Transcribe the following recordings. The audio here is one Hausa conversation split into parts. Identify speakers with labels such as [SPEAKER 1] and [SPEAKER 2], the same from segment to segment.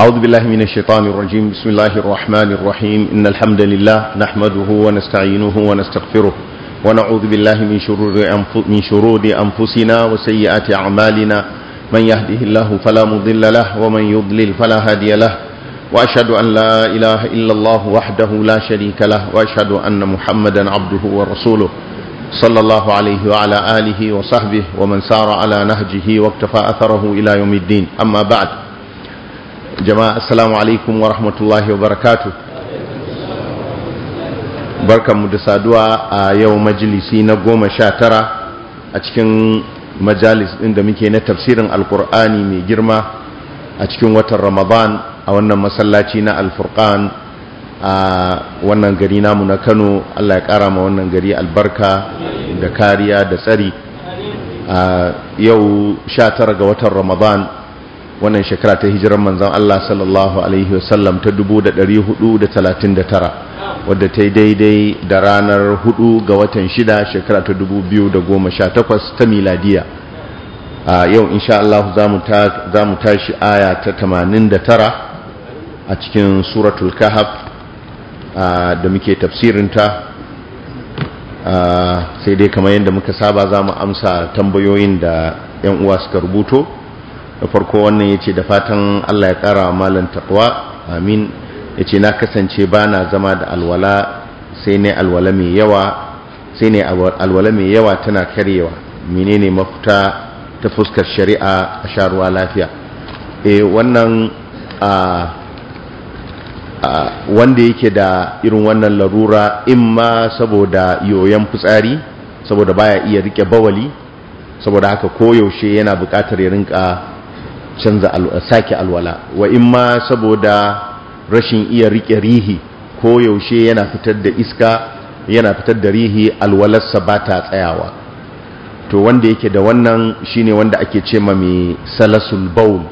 [SPEAKER 1] أعوذ بالله من الشيطان الرجيم. بسم الله الرحمن الرحيم. إن الحمد لله نحمده ونستعينه ونستغفره ونعوذ بالله من شرور أنفسنا وسيئات أعمالنا. من يهده الله فلا مضل له ومن يضلل فلا هادي له، وأشهد أن لا إله إلا الله وحده لا شريك له، وأشهد أن محمدا عبده ورسوله صلى الله عليه وعلى آله وصحبه ومن سار على نهجه واقتفى أثره إلى يوم الدين. أما بعد، jama'a assalamu alaikum wa rahmatullahi wa barakatuh. Barkanmu da saduwa a yau majalisi na 19 a cikin majalis ɗin da muke na tafsirin alkur'ani mai girma a cikin watan ramadan a wannan masallaci na alfurqan a wannan gari namu na Kano. Allah ya ƙara ma wannan gari albarka da kariya da tsari. A yau 19 ga watan ramadan, wannan shekara ta hijiran manzon Allah sallallahu alaihi wasallam ta 1439, wadda ta yi daidai da ranar 4 ga watan 6 shekara ta 2018 ta miladiya. Yau insha Allah za mu tashi aya ta 89 a cikin suratul kahf da muke tafsirinta. Sai dai kamar yadda muka saba za mu amsa tambayoyin da 'yan uwa suka rubuto. Da farko wannan ya ce da fatan Allah ya ƙara wa malan taqwa, amin. Ya ce na kasance ba na zama da alwala sai ne alwala mai yawa tana karyewa. Menene mafita ta fuskar shari'a a sharuwa lafiya? Wannan wanda yake da irin wannan larura, imma saboda yoyon fitsari, saboda baya iya rike bawali, saboda haka koyaushe yana buƙatar ya rinka sake alwala, wa imma saboda rashin iya rike rihi, ko yaushe yana fitar da iska, yana fitar da rihi, alwalarsa ba ta tsayawa. To wanda yake da wannan shine wanda ake ce ma mai salasul baul,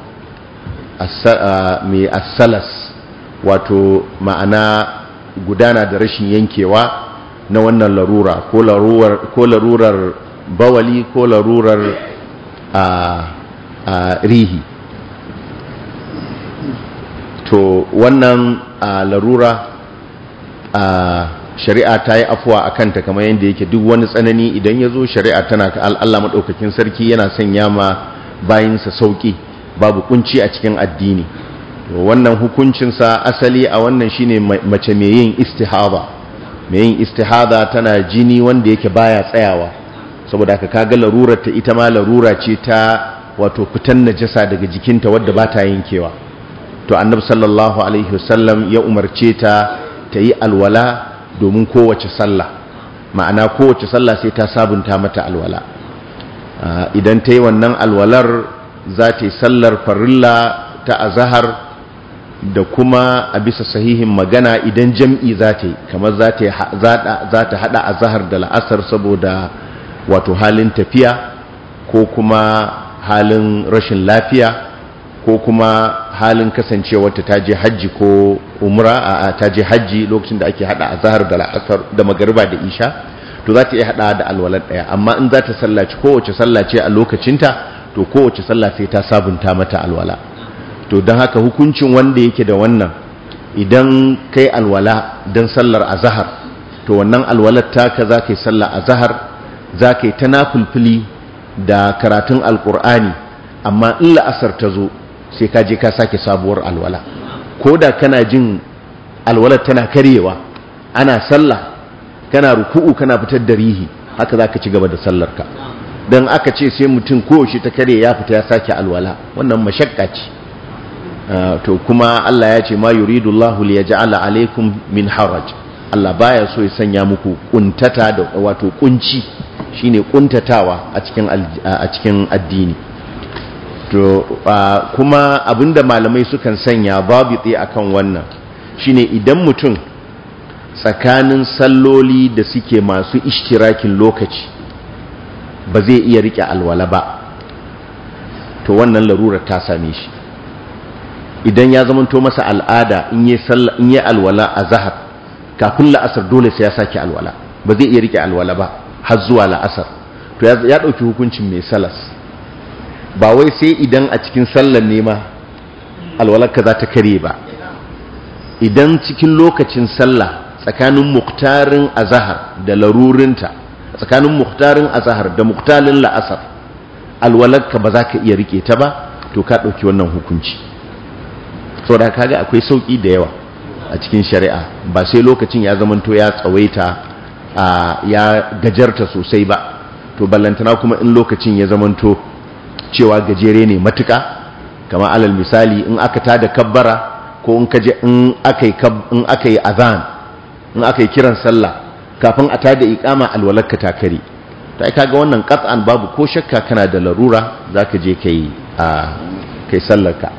[SPEAKER 1] mai asalas, wato ma'ana gudana da rashin yankewa na wannan larura, ko larurar bawali ko larurar rihi. To wannan larura shari'a ta yi afuwa a kanta, kamar yadda yake duk wani tsanani idan ya zo shari'a tana Allah maɗaukakin sarki yana sanya ma bayinsa sauƙi, babu kunci a cikin addini. Wannan hukuncinsa asali a wannan shine mace mai yin istihada tana jini wanda yake baya tsayawa, saboda haka kaga larurar ta ita ma larura ce ta wato fitan najasa daga jikinta wadda ba ta yankewa. To annabi sallallahu alaihi wasallam ya umarce ta yi alwala domin kowace sallah, ma'ana kowace sallah sai ta sabunta mata alwala. Idan ta yi wannan alwalar za ta yi sallar farilla ta azhar, da kuma a bisa sahihin magana idan jam'i za ta yi, kamar za ta hada azhar da la'asar saboda wato halin tafiya, ko kuma halin rashin lafiya, ko kuma halin kasancewarta ta je hajji ko umra, ta je hajji lokacin da ake hada azhar da la'asar da magariba da isha, to za ta iya hada da alwalar daya. Amma in za ta sallaci kowace sallace a lokacinta, to kowace sallah sai ta sabunta mata alwala. To don haka hukuncin wanda yake da wannan, idan kai alwala don sallar azhar, to wannan alwalar taka za ka yi sallar azhar, za ka yi ta nafilfili da karatun alkur'ani, amma in la'asar ta zo sai ka je ka sake sabuwar alwala. Ko da kana jin alwalar tana karyewa, ana sallah kana ruku'u kana fitar da rihi, haka za ka ci gaba da sallarka. don aka ce sai mutum kowace ta kare ya fita ya sake alwala, wannan mashakka ce. To kuma Allah ya ce ma yuridullahu liyaj'ala alaikum min haraj, Allah baya so ya sanya muku kuntata da wato kunci, shine kuntatawa a cikin addini. To kuma abinda malamai sukan sanya babiti akan wannan shine idan mutum tsakanin salloli da suke masu ishtirakin lokaci ba zai iya rike alwala ba, to wannan larurar ta same shi. Idan ya zamanto masa al'ada in yi alwala a zahar, kafin la'asar dole sai ya sake alwala, ba zai iya rike alwala ba har zuwa la'asar, to ya ɗauki hukuncin mai salas. Ba wai sai idan a cikin sallar nema alwalarka za ta kare ba. Idan cikin lokacin sallah tsakanin muktarin azahar da larurinta, tsakanin muktarin azahar da muktarin la'asar, alwalarka ba za ka iya rike ta ba, to ka ɗauki wannan hukunci. Saboda kaga akwai sauƙi da yawa a cikin shari'a, ba sai lokacin ya zamanto ya tsawaita ya gajarta sosai ba. To ballantana kuma in lokacin ya zamanto cewa gajere ne matuka, kama alal misali in aka tada kabbara ko in aka yi azan, in aka yi kiran sallah kafin a tada iqama alwalarka ta kare, to ai kaga wannan qat'an babu ko shakka kana da larura zaka je kai sallarka.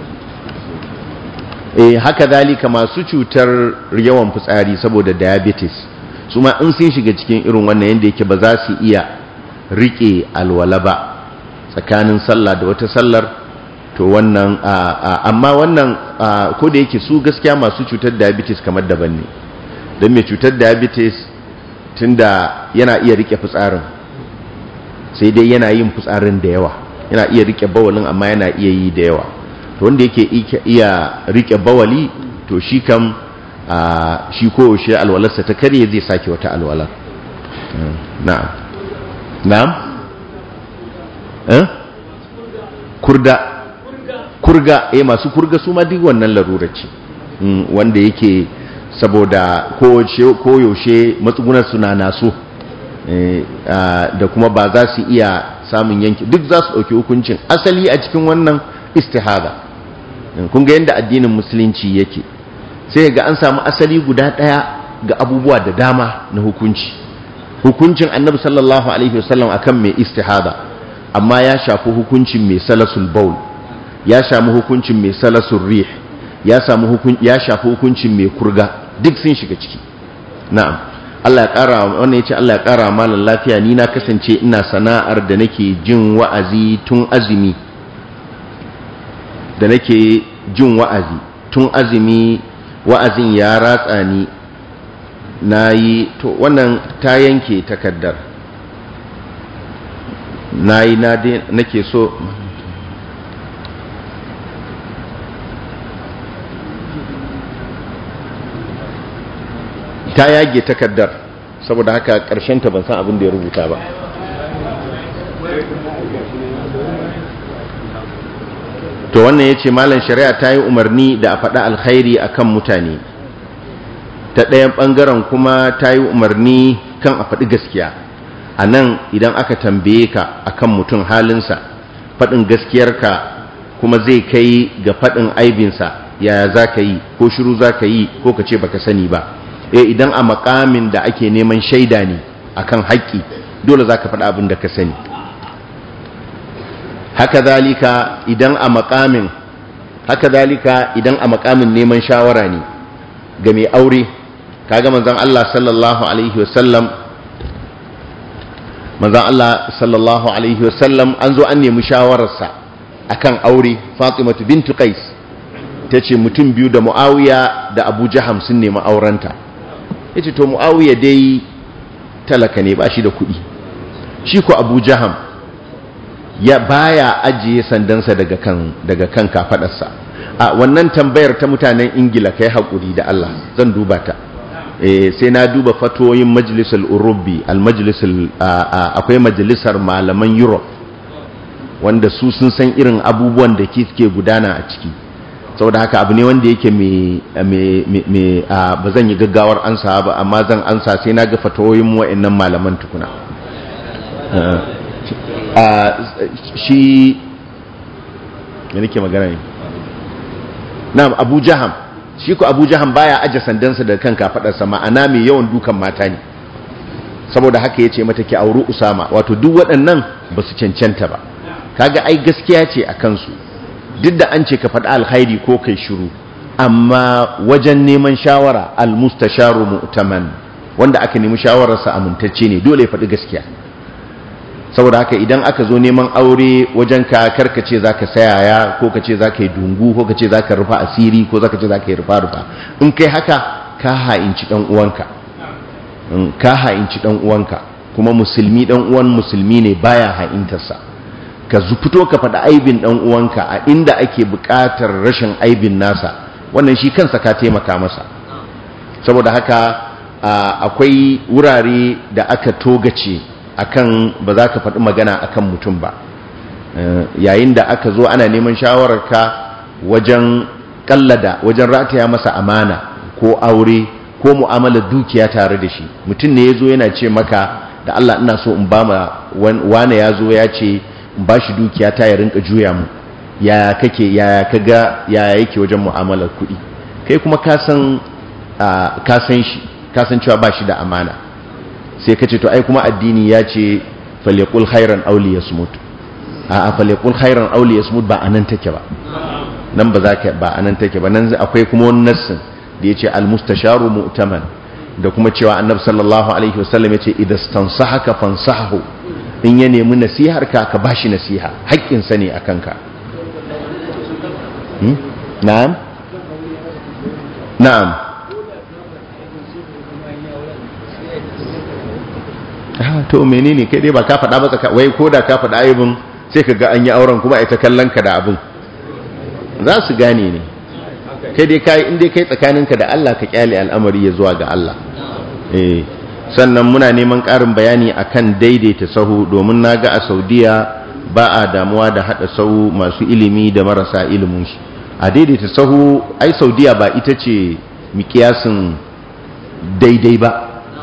[SPEAKER 1] Haka dalika masu cutar yawan fitsari saboda diabetes, su ma in sun shiga cikin irin wannan yanda yake ba za su iya rike alwala ba tsakanin sallah da wata sallar, to wannan amma wannan ko da yake su gaskiya masu cutar diabetes kamar daban ne, don mai cutar diabetes tunda yana iya rike fitsarin, sai dai yana yin fitsarin da yawa, yana iya rike bawalin amma yana iya yi da yawa. To wanda yake iya rike bawali, to shi kam shi koyaushe alwalarsa ta karye zai sake wata alwalar. Na'am kurga masu kurga su ma duk wannan larura ce, wanda yake saboda koyaushe matsugunar suna naso, da kuma ba za su iya samun yanki, duk za su ɗauki hukuncin asali a cikin wannan istihada. Kun ga yadda addinin musulunci yake, sai ga an samu asali guda ɗaya ga abubuwa da dama na hukuncin annabi sallallahu alaihi wasallam akan mai istihada, amma ya shafi hukuncin mai salasul baul, ya shafi hukuncin mai salasul rih, ya shafi hukuncin mai kurga, duk sun shiga ciki. Na'am, Allah ya ƙara, wannan yace Allah ya ƙara malan lafiya, ni na kasance ina sana'ar da nake jin wa'azi tun azumi, wa'azin ya ratsa ni, nayi to wannan ta yanke takaddar, nake so ta yage takaddar, saboda haka ƙarshen ta ban san abin da ya rubuta ba. To wannan yace malam shari'a ta yi umarni da a faɗa alkhairi akan mutane, ta ɗayan ɓangaren kuma ta yi umarni kan a faɗi gaskiya. A nan idan aka tambaye ka akan mutum halinsa, faɗin gaskiyarka kuma zai kai ga faɗin aibinsa, yaya za ka yi, ko shiru za ka yi, ko ka ce baka sani ba. Idan a makamin da ake neman shaida ne akan haƙƙi, dole za ka faɗa abin da ka sani. Haka zalika idan a makamin neman shawara ne ga mai aure, kaga manzon Allah sallallahu alaihi wasallam an zo an nemi shawararsa akan aure. Fatimatu bintu Qais tace mutum biyu da Muawiya da Abu Jaham sun nemi aurenta. Yace to Muawiya dai talaka ne, ba shi da kuɗi, shi ko Abu Jaham ya baya ajiye sandansa daga kan kafadarsa. Wannan tambayar ta mutanen Ingila kai hakuri da Allah, zan duba ta. Sai na duba fatoyin majalisar Urubi, akwai majalisar malaman Europe wanda su sun san irin abubuwan da ke gudana a ciki. Saboda haka abu ne wanda yake ba zan yi gaggawar ansa ba, amma zan ansa sai na ga fatoyin wa'annan malaman tukuna. Shi ya nake magana ne, na'am, Abu Jaham, shi ko Abu Jaham baya aje sandansa da kan kafadarsa, ma'ana mai yawan dukan mata ne. Saboda haka yace mata ki auri Usama, wato duk waɗannan ba su cancanta ba. Kaga ai gaskiya ce a kansu, duk da an ce ka faɗi alkhairi ko kai shiru, amma wajen neman shawara al-mustasharu mu'taman, wanda aka nemi shawararsa amintacce ne, dole ya faɗi gaskiya. Saboda haka idan aka zo neman aure wajen ka, karkace za ka sayaya, ko ka ce za ka yi dungu, ko ka ce za ka rufa asiri, ko za ka ce za ka yi rufa-rufa. In kai haka ka ha'inci ɗan uwanka, kuma musulmi ɗan uwan musulmi ne baya ha'intarsa. ka fito ka faɗa aibin ɗan uwanka a inda ake buƙatar rashin aibin nasa, wannan shi kansa ka taimaka masa. Saboda haka akwai wurare da aka togace akan ba za ka faɗi magana akan mutum ba, yayin da aka zo ana neman shawararka wajen kallada, wajen rataya masa amana ko aure ko mu'amalar dukiya tare da shi. Mutum ne ya zo yana ce maka da Allah ina so in ba ma wane, ya zo ya ce in ba shi dukiya ta ya rinka juya mu, yaya kake, yaya kaga, yaya yake wajen mu'amalar kuɗi. Kai kuma ka san shi, ka san cewa ba shi da amana, sai ka ce to ai kuma addini ya ce falyaqul khairan aw liyasmut. a falyaqul khairan aw liyasmut ba anan take ba, nan ba za ka, ba anan take ba. Nan akwai kuma wani nassin da yace al mustasharu mu'taman, da kuma cewa annabi sallallahu alaihi wasallam yace idastansahaka fansahu, in ya nemi nasihar ka bashi nasiha, haƙƙin sa ne akan ka. Na'am na'am to menene kai dai ba ka faɗa ba, wai koda ka faɗa aibin sai ka ga an yi auren kuma ai ta kallon ka da abin, za su gane ne. kai dai kai in dai kai tsakaninka da Allah ka kyale al'amari ya zuwa ga Allah. Sannan muna neman ƙarin bayani akan daidaita sahu, domin naga a Saudiya ba a damuwa da hada sahu masu ilimi da marasa ilimin shi. A daidaita sahu, ai Saudiya ba ita ce mikiyasin daidai ba,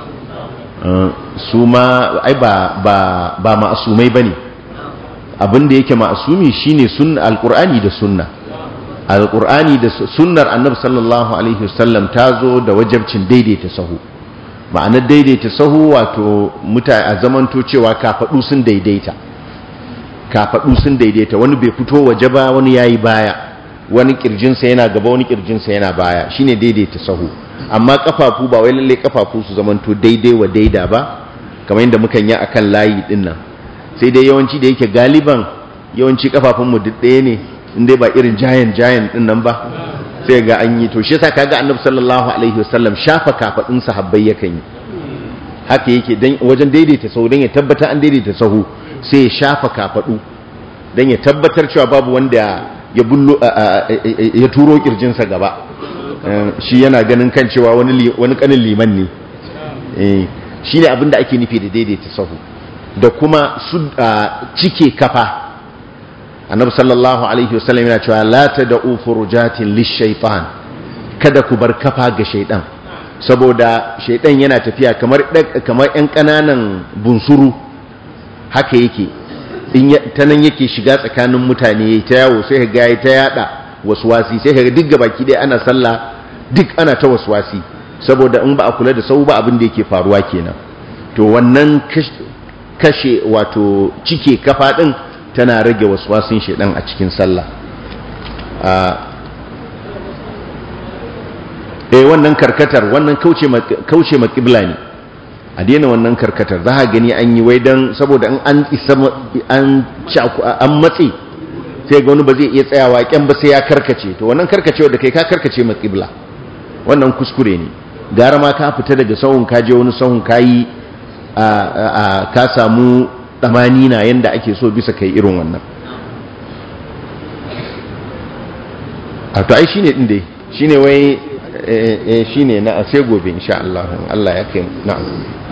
[SPEAKER 1] su ma ai ba ma'asumai bane. Abin da yake ma'asumi shine sunna, alqur'ani da sunna. Alqur'ani da sunnar annabi sallallahu alaihi wasallam ta zo da wajibcin daidaita sahu. Ma'anar daidaita sahu wato a zamanto cewa kafadu sun daidaita, wani bai fito waje ba, wani yayi baya, wani kirjinsa yana gaba, wani kirjinsa yana baya, shine daidaita sahu. Amma kafafu ba wai lalle kafafu su zamanto daidai wa daida ba, kamar yadda mukan yi akan layi din nan. Sai dai yawanci da yake galiban yawanci kafafun mu duk ɗaya ne, indai ba irin giant din nan ba, sai ga an yi. To shi yasa kaga annabi sallallahu alaihi wasallam shafa kafadun sahabbai yakan yi, haka yake dan wajen daidaita sahu, dan ya tabbata an daidaita sahu sai ya shafa kafadu dan ya tabbatar cewa babu wanda ya bullo ya turo kirjinsa gaba, shi yana ganin kan cewa wani kanin liman ne. Shine abinda ake nufi da daidaita sahu. Da kuma cike kafa, annabi sallallahu alaihi wasallam yana cewa la tad'u furujatin lish-shaytan, kada ku bar kafa ga shaydan, saboda shaydan yana tafiya kamar ɗan kananan bunsuru, haka yake ta nan yake shiga tsakanin mutane ta yawo, sai ga ya ta yada waswasi, sai ga duk gabaki dai ana sallah duk ana ta waswasi, saboda in ba a kula da sau ba abin da yake faruwa kenan. To wannan kashe wato cike kafa din tana rage waswasin shedan a cikin sallah. Wannan karkatar, wannan kauce ma kibla ne, a daina wannan karkatar. Za a gani an yi wai dan saboda an isa an matse, sai ga wani ba zai iya tsayawa kyan ba sai ya karkace. To wannan karkacewa da kai ka karkace ma kibla, wannan kuskure ne. Gara ma ka fita daga sahun ka je wani sahun kayi ka samu tsamani na yanda ake so bisa kai irin wannan. To ai shine din dai, shine wai shine na sai gobe insha Allah, Allah ya kai. Na'am,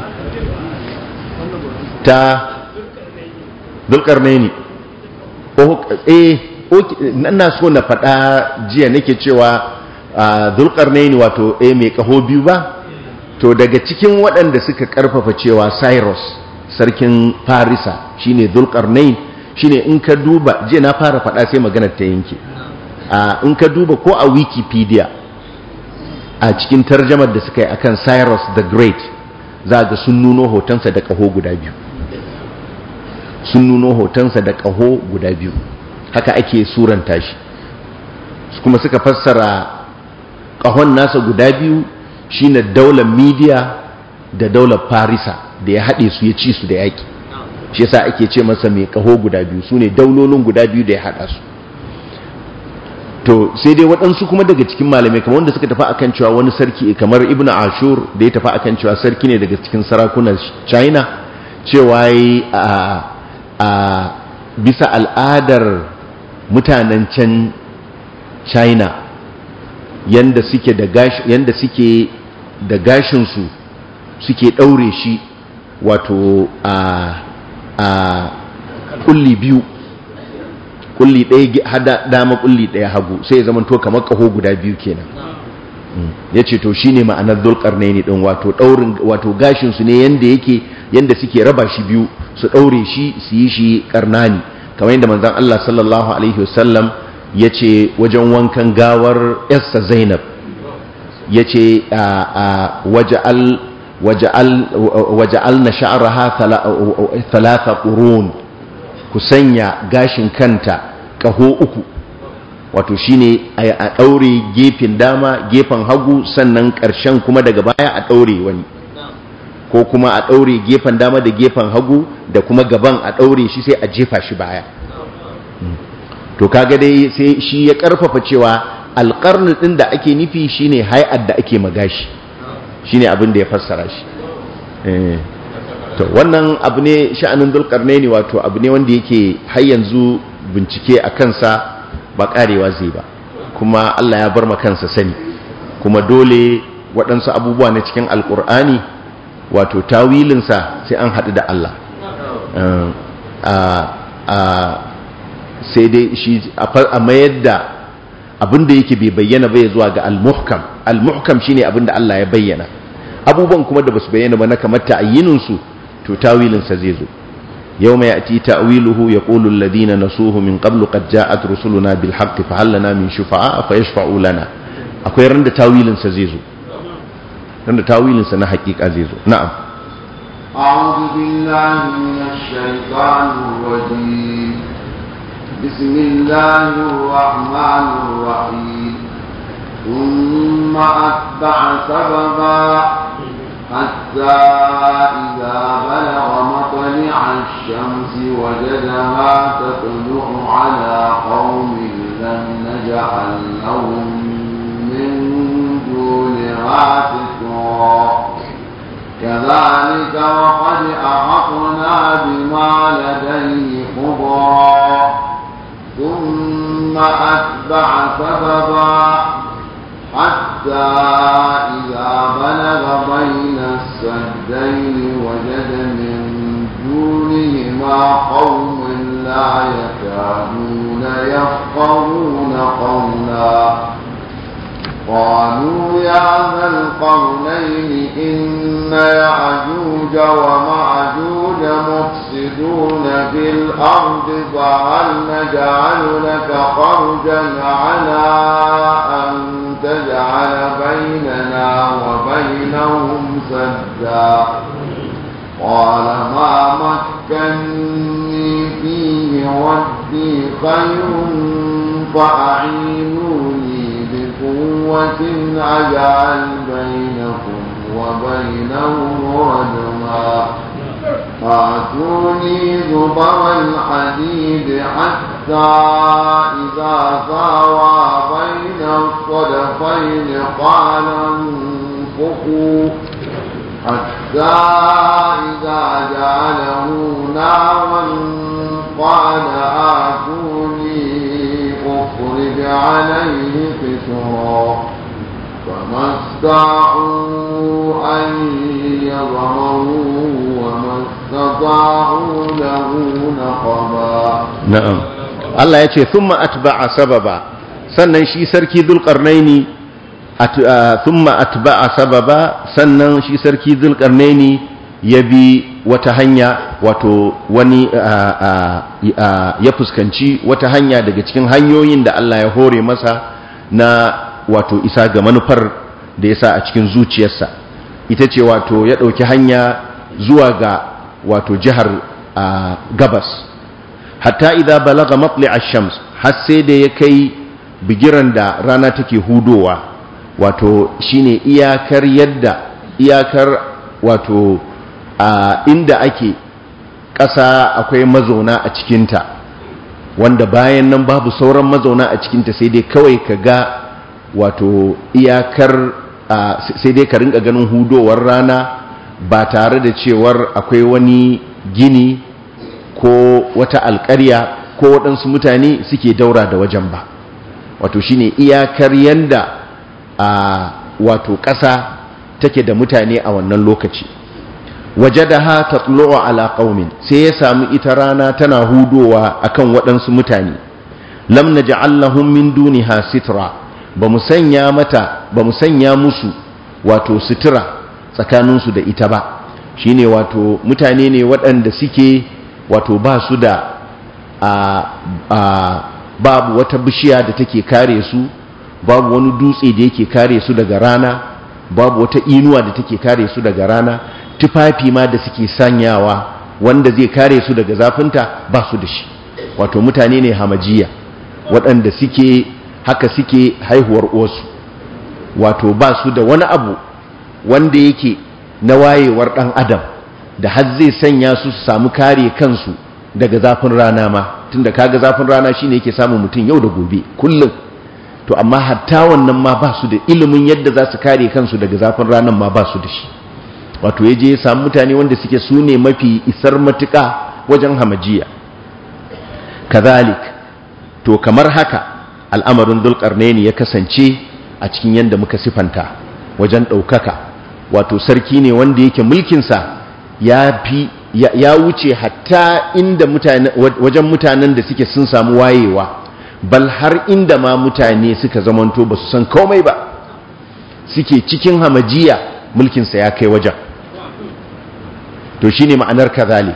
[SPEAKER 1] ta Dhulqarnaini. Ina so na faɗa jiya nake cewa Dhulqarnaini wato mai kaho biyu ba. To daga cikin waɗanda suka karfafa cewa Cyrus sarkin Farisa shine Dhulqarnain, shine in ka duba, jiya na fara faɗa sai maganar ta yanke. In ka duba ko a Wikipedia a cikin tarjamar da suka yi akan Cyrus the Great, za ga sun nuno hotonsa da ƙaho guda biyu, haka ake suranta shi. Kuma suka fassara ƙahon nasa guda biyu shine daular Media da daular Farisa da ya haɗe su, ya ci su da yaƙi. Shi yasa ake ce masa mai ƙaho guda biyu, su ne daulolin guda biyu da ya haɗa su. To sai dai waɗansu kuma daga cikin malamai kamar wanda suka tafi akan cewa wani sarki kamar Ibn Ashur da ya tafi akan cewa sarki ne daga cikin sarakunan China, cewa bisa al'adar mutanen can China yanda suke da gashinsu suke ɗaure shi wato a kulli biyu, kulli ɗaya hada dama kulli ɗaya hagu, sai ya zama to kamar ƙaho guda biyu kenan. Ya ce to shine ma'anar Dhul-Qarnaini ɗin, wato gashinsu ne yanda suke raba shi biyu su ɗaure shi su yi shi ƙarnani, kamar yadda manzon Allah sallallahu alaihi wasallam ya ce wajen wankan gawar yarsa Zainab, ya ce waja'alna sha'raha thalatha qurun, ku sanya gashin kanta ƙaho uku, wato shine a ɗaure gefen dama gefen hagu, sannan ƙarshen kuma daga baya a ɗaure wani, ko kuma a ɗaure gefen dama da gefen hagu da kuma gaban a ɗaure shi sai a jefa shi baya. To kaga dai sai shi ya ƙarfafa cewa alƙarni ɗin da ake nufi shine hay'ar da ake magashi, shine abin da ya fassara shi. To wannan abu ne, sha'anin Dhul-Qarnaini wato abu ne wanda yake har yanzu bincike a kansa ba ƙarewa zai ba, kuma Allah ya bar ma kansa sani, kuma dole waɗansu abubuwa na cikin alƙur'ani wato tawilinsa sai an haɗu da Allah. Sai dai shi a mayar da abin da yake bai bayyana bai zuwa ga al-muhkam. Al-muhkam shine abin da Allah ya bayyana, abubuwan kuma da basu bayyana ba na kamar ta'ayyinunsu to tawilinsa zai zo. yawma ya'ti ta'wiluhu yaqulu alladhina nasuhu min qablu qad ja'at rusuluna bil haqqi fa hal lana min shufa'a fa yashfa'u lana. Akwai ran da tawilinsa zai zo, ran da tawilinsa na hakika zai zo. Na'am.
[SPEAKER 2] A'udhu billahi minash shaitanir rajim. Bismillahir rahmanir rahim. Thumma atba'a sababa حتى إذا بلغ مطلع الشمس وجدها تطلع على قوم لم نجعل لهم من دونها سترا كذلك وقد أحطنا بما لديه خبرا ثم أتبع سببا حتى إذا بلغ بين السدين وجد من دونهما قوم لا يكادون يفقهون قولا قالوا يا ذا القرنين إن يأجوج ومأجوج مفسدون في الأرض فهل نجعل لك خرجا على أن تجعل بيننا وبينهم سدا قال ما مكني فيه ربي خير فأعينوني بقوة أجعل بينكم وبينهم ردما آتوني زبر الحديد حتى إذا ساوى بين الصدفين قال انفخوا حتى إذا جعله نارا قال آتوني أخرج عليه قطرا فما استطاعوا أن يظهروه وما استطاعوا له نقبا.
[SPEAKER 1] نعم. Allah ya ce thumma atba'a sababa, sannan shi sarki Dhul-Qarnaini thumma atba'a sababa, sannan shi sarki Dhul-Qarnaini ya bi wata hanya, wato wani ya fuskanci wata hanya daga cikin hanyoyin da Allah ya hore masa na wato isa ga manufar da ya sa a cikin zuciyarsa. Ita ce wato ya ɗauki hanya zuwa ga wato jihar gabas, hatta idza balaga matli' ash-shams, har sai da ya kai bigiran da rana take hudowa, wato shine iyakar wato inda ake ƙasa akwai mazauna a cikinta, wanda bayan nan babu sauran mazauna a cikinta, sai dai kawai ka ga wato iyakar sai dai ka rinka ganin hudowar rana ba tare da cewar akwai wani gini ko wata alƙarya ko waɗansu mutane suke daura da wajen ba. Wato shine iyakar yanda wato ƙasa take da mutane a wannan lokaci. Wajadaha tatlu'u ala qaumin, sai ya samu ita rana tana hudowa akan waɗansu mutane. Lam naj'al lahum min duniha sitra, bamu sanya musu wato sutura tsakaninsu da ita ba. Shine wato mutane ne waɗanda suke wato ba su da babu wata bishiya da take kare su, babu wani dutse da yake kare su daga rana, babu wata inuwa da take kare su daga rana. Tufafi ma da suke sanyawa wanda zai kare su daga zafinta ba su da shi. Wato mutane ne hamajiya waɗanda suke haka suke haihuwar uwarsu. Wato ba su da wani abu wanda yake na wayewar ɗan adam da har zai sanya su samu kare kansu daga zafin rana ma, tunda kaga zafin rana shine yake samun mutum yau da gobe kullum. To amma hatta wannan ma ba su da ilimin yadda za su kare kansu daga zafin ranan ma ba su da shi. Wato ya je ya samu mutane wanda suke su ne mafi isar matuƙa wajen hamajiya. Kazalik, to kamar haka al'amarin Dhul-Qarnayn ya kasance a cikin yadda muka sifanta wajen ɗaukaka. Wato sarki ne wanda yake mulkinsa ya wuce hatta inda wajen mutanen da suke sun samu wayewa, bal har inda ma mutane suka zamanto ba su san komai ba suke cikin hamajiya, mulkinsa ya kai wajen. To shine ma'anar kazalik.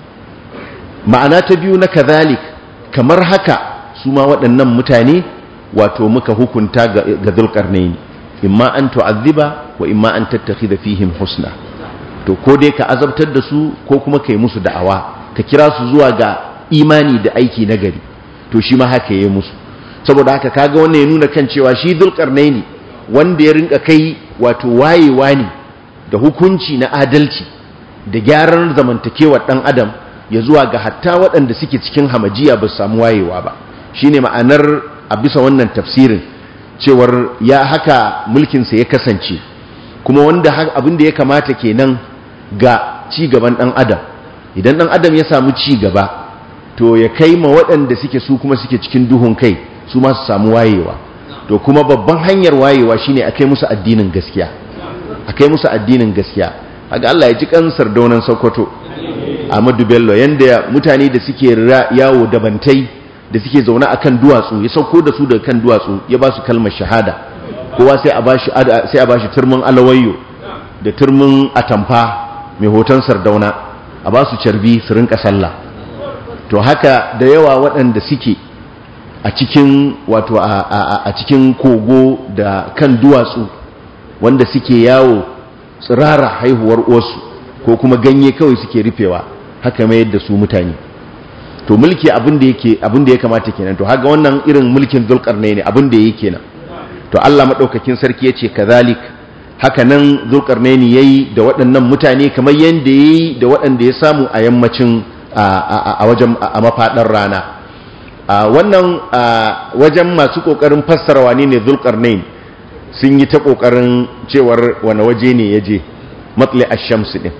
[SPEAKER 1] Ma'ana ta biyu na kazalik, kamar haka su ma waɗannan mutane wato muka hukunta ga Dhul-Qarnayn, imma an tu'adhiba wa imma an tattakhidha fihim husna. To ko dai ka azabtar da su ko kuma kai musu da'awa, ka kira su zuwa ga imani da aiki nagari. To shi ma haka yayi musu. Saboda haka kaga wannan ya nuna kan cewa shi Dhul-Qarnayn wanda ya rinka kai wato wayewa ne da hukunci na adalci da gyaran zamantakewar dan adam ya zuwa ga hatta waɗanda suke cikin hamajiya ba su samu wayewa ba. Shine ma'anar a bisa wannan tafsirin cewar ya haka mulkinsa ya kasance, kuma wanda abin da ya kamata kenan ga ci gaban dan adam. Idan dan adam ya samu ci gaba, to ya kai ma waɗanda suke su kuma suke cikin duhun kai su ma su samu wayewa. To kuma babban hanyar wayewa shine akai musu addinin gaskiya, akai musu addinin gaskiya. Haka Allah ya ji kansar daunan Sokoto Ahmadu Bello, yanda mutane da suke yawo da bantai da suke zaune akan duwatsu ya sauko da su daga kan duwatsu ya ba su kalmar shahada. Kowa sai a bashi turmin alawayyo da turmin atamfa mai hoton Sardauna, a ba su carbi su rinka sallah. To haka da yawa waɗanda suke a cikin wato a cikin kogo da kan duwatsu wanda suke yawo tsirara haihuwar uwarsu ko kuma ganye kawai suke rufewa, haka mai yadda su mutane. To mulki abin da ya kamata kenan. To haka wannan irin mulkin Dhul-Qarnayn ne abin da yake kenan. To Allah madaukakin sarki yace kazalik, haka nan Dhul-Qarnayn yayi da waɗannan mutane kamar yanda yayi da waɗanda ya samu a yammacin a wajen a mafadar rana. Wannan wajen masu kokarin fassara wani ne Dhul-Qarnayn sun yi ta kokarin cewar wani waje ne yaje matli ash-shams din.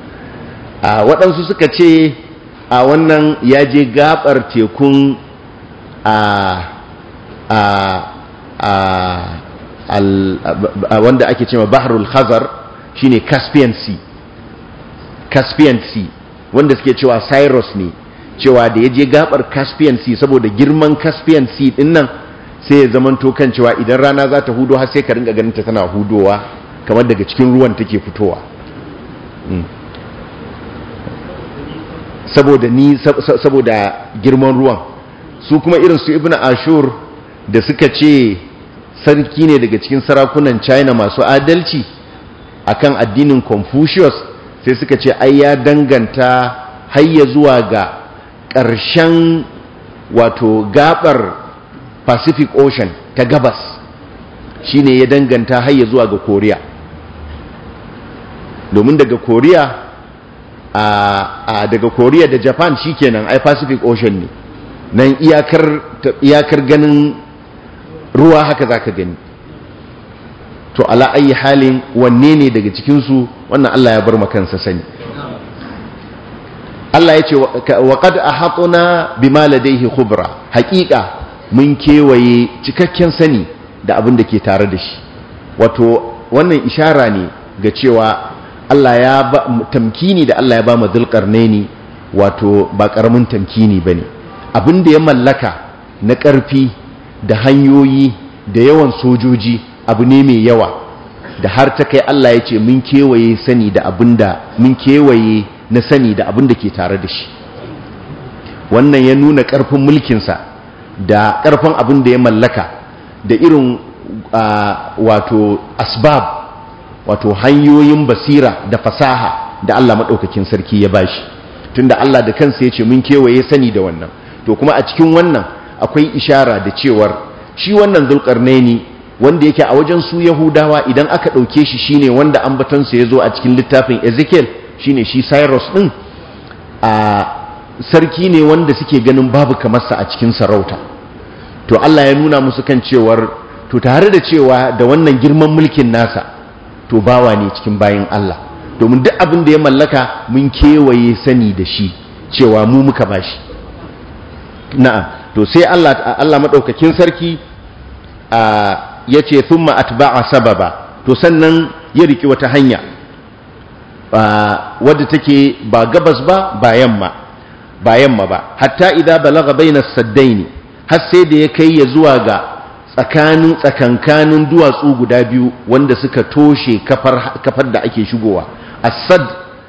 [SPEAKER 1] Waɗansu suka ce a wannan ya je gabar tekun wanda ake cewa Bahrul Khazar, shine Caspian Sea wanda suke cewa Cyrus ne, cewa da ya je gabar Caspian Sea saboda girman Caspian Sea din nan sai ya zamanto kan cewa idan rana za ta hudo har sai ka ringa ganin ta tana hudowa kamar daga cikin ruwan take fitowa. saboda girman ruwan. Su kuma irin su Ibn Ashur da suka ce sarki ne daga cikin sarakunan China masu adalci akan addinin Confucius, sai suka ce ai ya danganta hayya zuwa ga ƙarshen wato gabar Pacific Ocean ta gabas, shine ya danganta hayya zuwa ga Korea. Domin daga Korea da Japan shikenan ai Pacific Ocean ne, nan iyakar ganin ruwa haka zaka gani. To ala ayi halin wanne ne daga cikin su, wannan Allah ya bar makansa sani. Allah ya ce wa qad ahatna bima ladayhi khubra, haƙiƙa mun kewaye cikakken sani da abin da ke tare da shi. Wato wannan ishara ne ga cewa Allah ya ba tamkini da Allah ya ba mu Dhulqarnaini, wato ba karamin tamkini bane. Abin da ya mallaka na ƙarfi da hanyoyi da yawan sojoji abu ne mai yawa, da har ta kai Allah ya ce mun kewaye sani da abinda mun kewaye na sani da abinda ke tare da shi. Wannan ya nuna ƙarfin mulkinsa da ƙarfin abin da ya mallaka da irin wato asbab, wato hanyoyin basira da fasaha da Allah maɗaukakin sarki ya bashi, tunda Allah da kansa ya ce mun kewaye sani da wannan. To kuma a cikin wannan akwai ishara da cewar shi wannan Dhulqarnaini, wanda yake a wajen su Yahudawa idan aka ɗauke shi shine wanda ambatonsa ya zo a cikin littafin Ezekiel, shine shi Cyrus ɗin, a sarki ne wanda suke ganin babu kamarsa a cikin sarauta. To Allah ya nuna musu kan cewar to tare da cewa da wannan girman mulkin nasa, to bawa ne cikin bayin Allah, domin duk abin da ya mallaka mun kewaye sani da shi cewa mu muka bashi. Na'am, to sai Allah madaukakin sarki ya ce thumma atba'a sababa, to sannan ya riki wata hanya wadda take ba gabas ba yamma ba, hatta idza balagha bainas saddaini, har sai da ya kai ya zuwa ga tsakankanin duwatsu guda biyu wanda suka toshe kafar da ake shigowa. Asad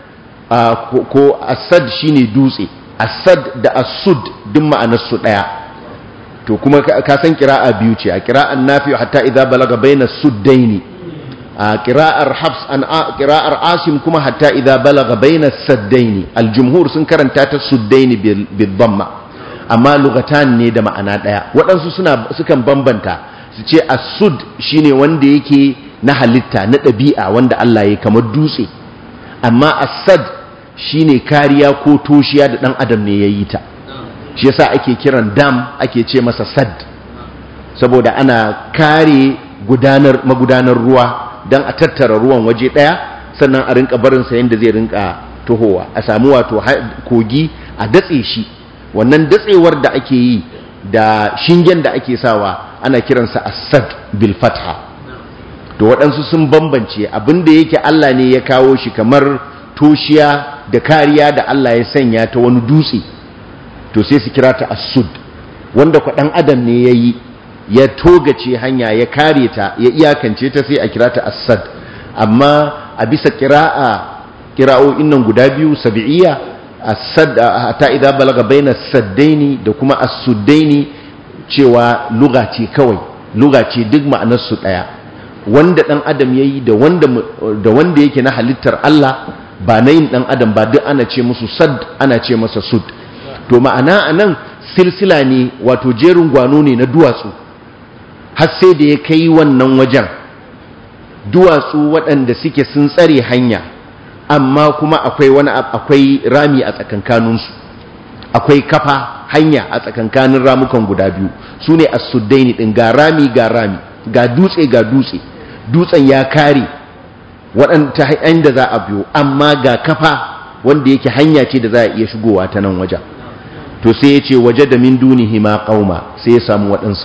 [SPEAKER 1] ko asad shine dutse, asad da asud duk ma'anarsu daya. To kuma ka san qira'a biyu ce, a qira'an Nafi' hatta idza balaga baina suddaini, a qira'ar Hafs qira'ar Asim kuma hatta idza balaga baina saddaini. Al-jumhur sun karanta ta suddaini bil dhamma, amma lugatan ne da ma'ana daya. Waɗansu sukan bambanta su ce as-sud shine wanda yake na halitta na ɗabi'a wanda Allah ya kamar dutse, amma as-sad shine kariya ko toshiya da dan adam ne yayi ta. Shi yasa ake kiran dam ake ce masa sad, saboda ana kare magudanar ruwa dan a tattara ruwan waje daya, sannan a rinka barin sa yanda zai rinka tohowa, a samu wato kogi a datse shi. Wannan datsewar da ake yi da shingen da ake sawa ana kiransa as-sad bil fatha. To waɗansu sun bambance abinda yake Allah ne ya kawo shi kamar toshiya da kariya da Allah ya sanya ta wani dutse, to sai su kira ta as-sud, wanda ɗan adam ne yayi ya togace hanya ya kare ta ya iyakance ta, sai a kira ta as-sad. Amma a bisa qira'o'in nan guda biyu sab'iyya, as-sad hatta idza balaga baina as-saddaini da kuma as-suddaini, cewa lugha ce kawai, lugha ce duk ma'anar su daya. Wanda ɗan adam yayi da wanda yake na halittar Allah ba na yin ɗan adam ba, duk ana ce musu sad, ana ce masa sud. To ma'ana anan silsila ne, wato jerin gwano ne na duwatsu, har sai da ya kai wannan wajen, duwatsu waɗanda suke sun tsare hanya, amma kuma akwai rami a tsakankaninsu, akwai kafa hanya a tsakankanin ramukan guda biyu, su ne as-suddaini ɗin, ga rami ga dutse dutsen ya kare waɗanda hanyar da za a biyo, amma ga kafa wanda yake hanya ce da za a iya shigowa ta nan wajen. To sai ya ce waje da min dunihi ma qauma, sai ya samu waɗansu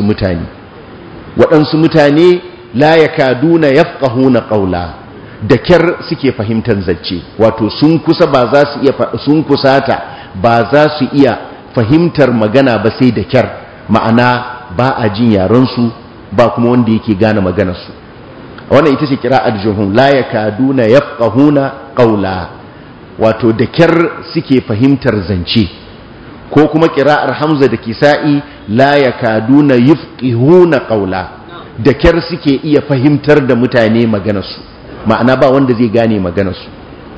[SPEAKER 1] mutane la yakaduna yafqahuna qawla, da kyar suke fahimtar zance, wato sun kusata ba za su iya fahimtar magana ba sai da kyar, ma'ana ba a jin yaran su, ba kuma wanda yake gane maganar su. Wannan ita ce qira'at jumhur, la yakaduna yafqahuna qawla, wato da kyar suke fahimtar zance. Ko kuma ƙira'ar Hamza da Kisa'i, la yakaduna yafqihuna qawla, da kyar suke iya fahimtar da mutane maganarsu, ma'ana ba wanda zai gane maganarsu.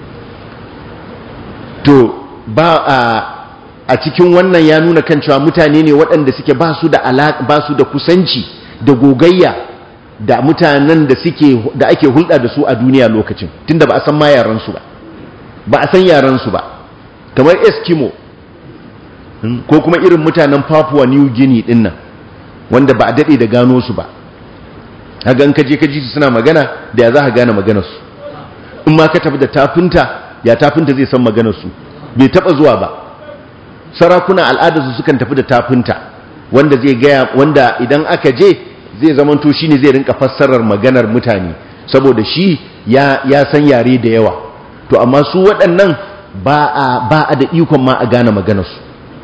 [SPEAKER 1] To ba a cikin wannan ya nuna kan cewa mutane ne waɗanda suke ba su da kusanci da gogayya da mutanen da ake hulɗa da su a duniya lokacin, tunda ba a san ma yaransu ba a san yaransu ba, kamar Eskimo ko kuma irin mutanen Papua New Guinea din nan, wanda ba a dade da gano su ba. Haga in kaje su suna magana, da ya za ka gane maganar su? In ma ka tafi da tafinta, ya tafinta zai san maganar su? bai taba zuwa ba. Sarakuna al'adarsu sukan tafi da tafinta wanda zai gaya, wanda idan aka je zai zamanto shine zai rinka fassarar maganar mutane saboda shi ya san yare da yawa. To amma su waɗannan ba a da ikon ma a gane maganarsu.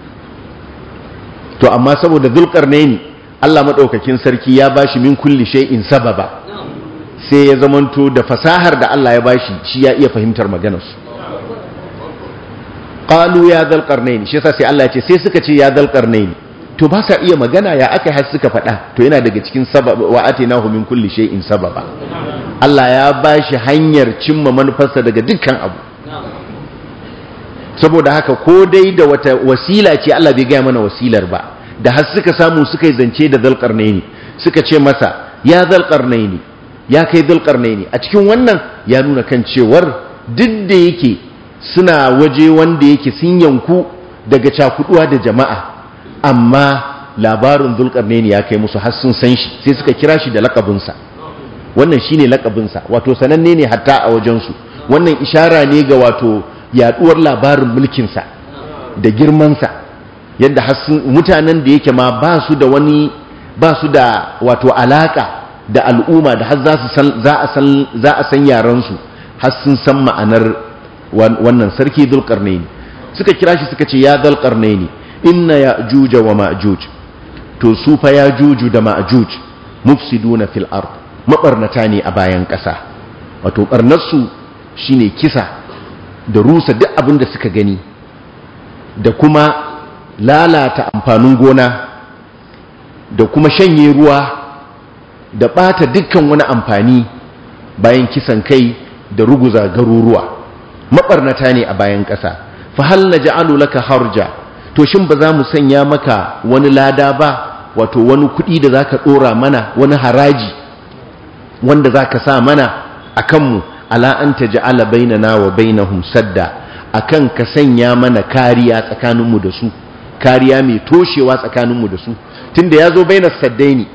[SPEAKER 1] To amma saboda Zulqarnaini Allah madaukakin sarki ya bashi min kulli shay'in sababa, sai ya zamanto da fasahar da Allah ya bashi shi ya iya fahimtar maganarsu. Qalu ya Zulqarnaini, shi yasa sai Allah ya ce sai suka ce ya Zulqarnaini, to ba sa iya magana ya aka har suka faɗa, to yana daga cikin sabab wa atainahu min kulli shay'in sababa. Allah ya bashi hanyar cimma manufarsa daga dukkan abu. Saboda haka ko dai da wata wasila ce, Allah bai gaya mana wasilar ba, da har suka samu suka yi zance da Zulqarnaini suka ce masa ya Zulqarnaini, ya kai Zulqarnaini. A cikin wannan ya nuna kan cewar duk da yake suna waje wanda yake sun yanku daga cakuduwa da jama'a, amma labarin Zulqarnaini ya kai musu har sun san shi, sai suka kira shi da lakabinsa. Wannan shine lakabinsa, wato sananne ne hatta a wajensu. Wannan ishara ne ga wato yaduwar labarin mulkinsa da girmansa, yadda mutanen da yake ma ba su da wato alaka da al'umma da har za a san yaransu, har sun san ma'anar wannan sarki Zulqarnaini. Suka kira shi suka ce ya Zulqarnaini, inna ya'juj wa ma'juj, to su fa ya'juj da ma'juj mufsiduna fil ard, mabarnata ne a bayan ƙasa. Wato barnarsu shine kisa da rusa duk abin da suka gani, da kuma lalata amfanin gona, da kuma shanye ruwa, da ɓata dukkan wani amfani bayan kisan kai da ruguza garuruwa. Maɓarnata ne a bayan ƙasa. Fa hal naj'alu laka harja, to shin ba za mu sanya maka wani lada ba, wato wani kuɗi da zaka ɗora mana, wani haraji wanda zaka sa mana a kanmu, ala an taj'ala bainana wa bainahum sadda, akan ka sanya mana kariya tsakaninmu da su, kariya mai toshewa tsakaninmu da su. Tunda yazo bainas saddaini,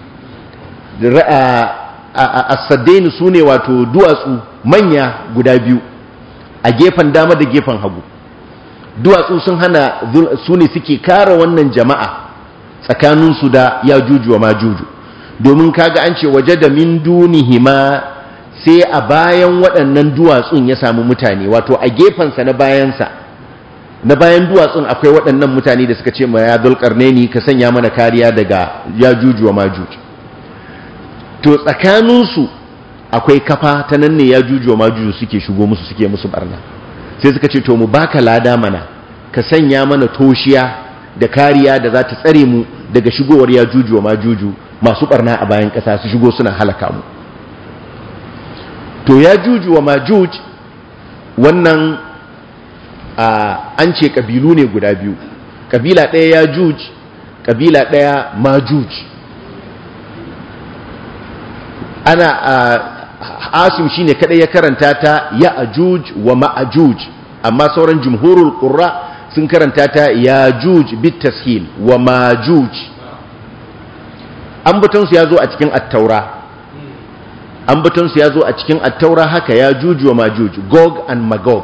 [SPEAKER 1] as-saddaini sune wato duwatsu manya guda biyu a gefen dama da gefen hagu. Duwatsu sun hana, su ne suke kare wannan jama'a tsakaninsu da yajuju wa majuju. Domin kaga an ce waje da min dunihima, sai a bayan waɗannan duwatsun ya samu mutane, wato a gefensa na bayansa, na bayan duwatsun akwai waɗannan mutane da suka ce ma ya Zulqarnaini ka sanya mana kariya daga yajuju wa majuju. To tsakaninsu akwai kafa, ta nan ne yajuju wa majuju suke shigo musu, suke musu barna. Sai suka ce to mu baka lada mana, ka sanya mana toshiya da kariya da za ta tsare mu daga shigowar yajuju wa majuju masu barna a bayan ƙasa, su shigo suna halaka mu. To yajuju wa majuj wannan an ce kabilu ne guda biyu, kabila ɗaya yajuj, kabila ɗaya majuj. Ana Asim shine kadai ya karanta ta ya'juj wa ma'juj, amma sauran jumhurul qurra sun karanta ta yajuj bit tashil wa majuj. Ambatonsu ya zo a cikin at-taura, ambatonsu ya zo a cikin at-taura haka yajuj wa majuj, Gog and Magog.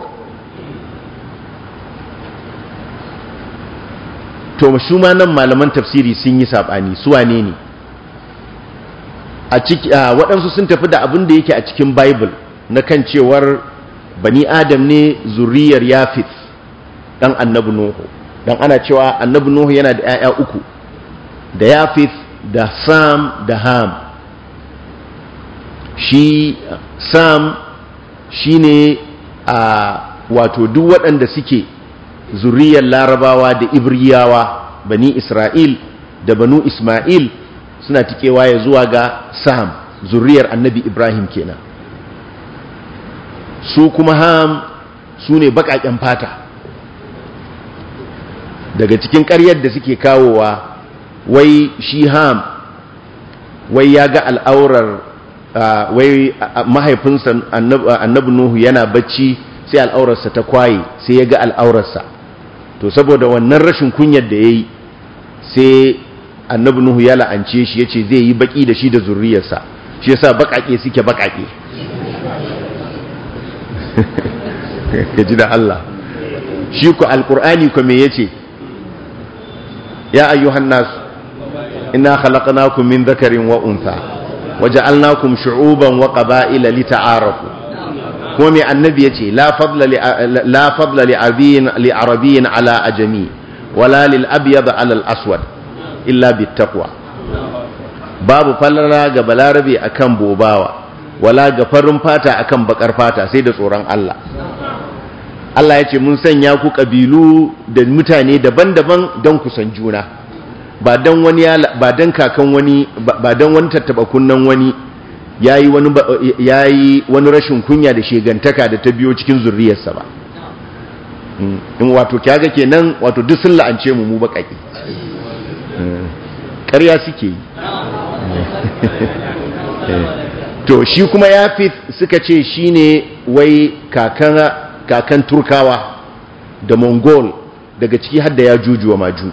[SPEAKER 1] To su ma nan malaman tafsiri sun yi sabani su wane ne a ciki. Waɗansu sun tafi da abin da yake a cikin Bible na kan cewar bani Adam ne zuriyar Yafith dan annabi Nuhu, dan ana cewa annabi Nuhu yana da 'ya'ya uku, da Yafith da Sam da Ham. Shi Sam shine wato duk waɗanda suke zuriyar Larabawa da Ibriyawa, bani Isra'il da banu Isma'il suna tikewa ya zuwa ga Sam, zuriyar annabi Ibrahim kenan. Su kuma Ham su ne baƙaƙen fata. Daga cikin ƙaryar da suke kawowa, wai shi Ham wai ya ga al'aurar, wai mahaifinsa annabi Nuhu yana bacci sai al'aurarsa ta kwaye, sai ya ga al'aurarsa. To saboda wannan rashin kunyar da ya yi, sai annabi Nuhu ya la'ance shi, ya ce zai yi baki da shi da zurriyarsa, shi yasa baƙaƙe suke baƙaƙe. Ka ji da Allah. shi ku alqur'ani ko me yace ya ayyuhan nas inna khalaqnakum min dhakarin wa untha waja'alnakum shu'uban wa qaba'ila lita'arafu kuma me annabi yace la fadla li arabiyyin ala ajami wala lil abyad ala al aswad illa bit taqwa babu falala ga balarabe akan bobawa wala ga farin fata akan bakar fata sai da tsoron Allah. Allah ya ce mun sanya ku kabilu da mutane daban-daban don ku san juna, ba don wani ba don kakan wani ba don wani tattaba kunnan wani yayi wani rashin kunya da shegantaka da ta biyo cikin zurriyarsa ba. In wato kaga kenan wato duk sun la'ance mu bakaki. Ƙarya suke yi. To shi kuma Yafith suka ce shine wai kakan Turkawa da Mongol daga ciki hadda ya juju wa majuj.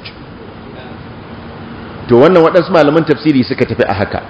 [SPEAKER 1] To wannan waɗansu malaman tafsiri suka tafi a haka.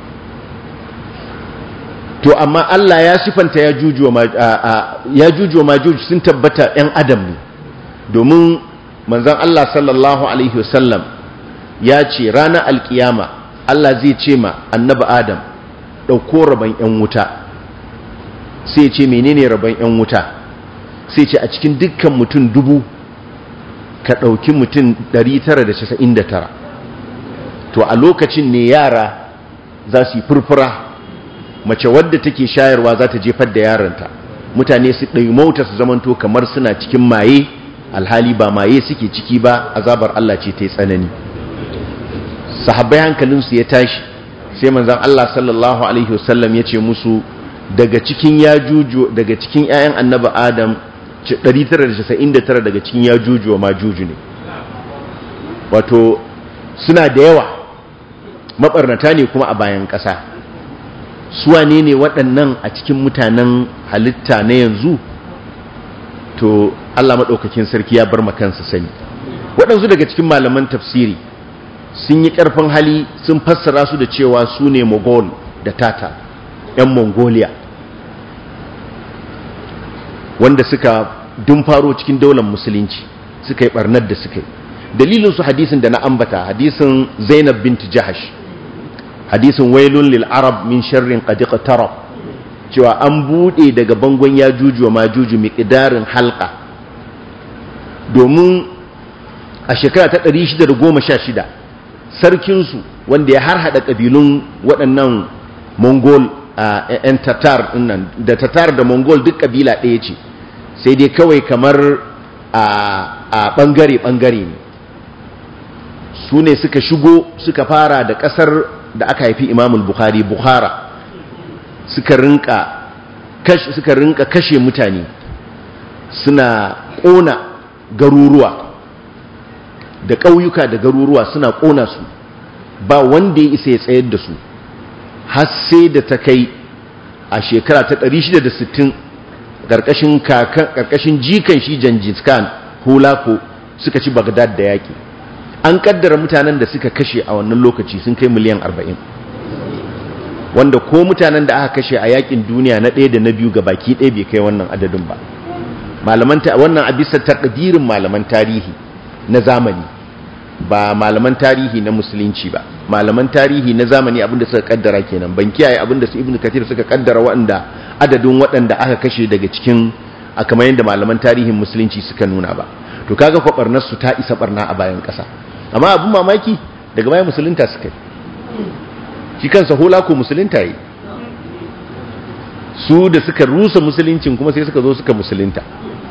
[SPEAKER 1] To amma Allah ya sifanta ya juju wa majuj sun tabbata 'yan adam ne, domin manzon Allah sallallahu alaihi wasallam ya ce ranar alkiyama Allah zai ce ma annabi Adam ɗauko rabon 'yan wuta, sai ce menene rabon 'yan wuta, sai ce a cikin dukkan mutum 1000 ka ɗauki mutum 999. To a lokacin ne yara za su yi furfura, mace wadda take shayarwa za ta jefar da yaranta, mutane su ɗai mauta su zamanto kamar suna cikin maye, alhali ba maye suke ciki ba, azabar Allah ce ta yi tsanani. Sahabbai hankalinsu ya tashi, sai manzon Allah sallallahu alaihi wasallam ya ce musu daga cikin yajuju, daga cikin ƴaƴan annabi Adam 999 daga cikin yajuju wa majuju ne. Wato suna da yawa, mabarnata ne kuma a bayan ƙasa. Su wane ne waɗannan a cikin mutanen halitta na yanzu? To Allah maɗaukakin sarki ya bar makansa sani. Waɗansu daga cikin malaman tafsiri sun yi ƙarfin hali sun fassara su da cewa su ne Mogol da Tata, 'yan Mongolia, wanda suka dumfaro cikin daular musulunci, suka yi ɓarnar da suka yi. Dalilinsu hadisin da na ambata, hadisin Zainab binti Jahash, hadisin wailun lil arab min sharrin qad iqtarab, cewa an buɗe daga bangon Yajuju wa Majuju miqdarin halqa, domin a shekara ta 616 sarkinsu wanda ya harhaɗa ƙabilun waɗannan Mongol ‘yan Tatar nan, da Tatar da Mongol duk ƙabila ɗaya ce, sai dai kawai kamar a ɓangare-ɓangare ne. Su ne suka shigo suka fara da ƙasar da aka haifi Imamul Bukhari, Bukhara, suka rinka kashe mutane, suna ƙona garuruwa da ƙauyuka da garuruwa, suna ƙona su, ba wanda ya isa ya tsayar da su, har sai da ta kai a shekara ta 660 ƙarƙashin jikan shi Gengis Khan Holako suka ci Baghdad da yaƙi. An ƙaddara mutanen da suka kashe a wannan lokaci sun kai miliyan 40, wanda ko mutanen da aka kashe a yaƙin duniya na ɗaya da na biyu ga baki ɗaya bai kai wannan adadin ba. Wannan a bisa takdirin malaman tarihi na zamani, ba malaman tarihi na musulunci ba. Malaman tarihi na zamani abinda suka kaddara kenan, ban kiyaye abinda su Ibn Kathir suka kaddara adadin waɗanda aka kashe daga cikin kamar yadda malaman tarihin musulunci suka nuna ba. To kaga ko barnar su ta isa barna a bayan ƙasa, amma abin mamaki daga bayan musulunta suka yi. Shi kansa Holako musulunta yi, su da suka rusa musuluncin kuma sai suka zo suka musulunta.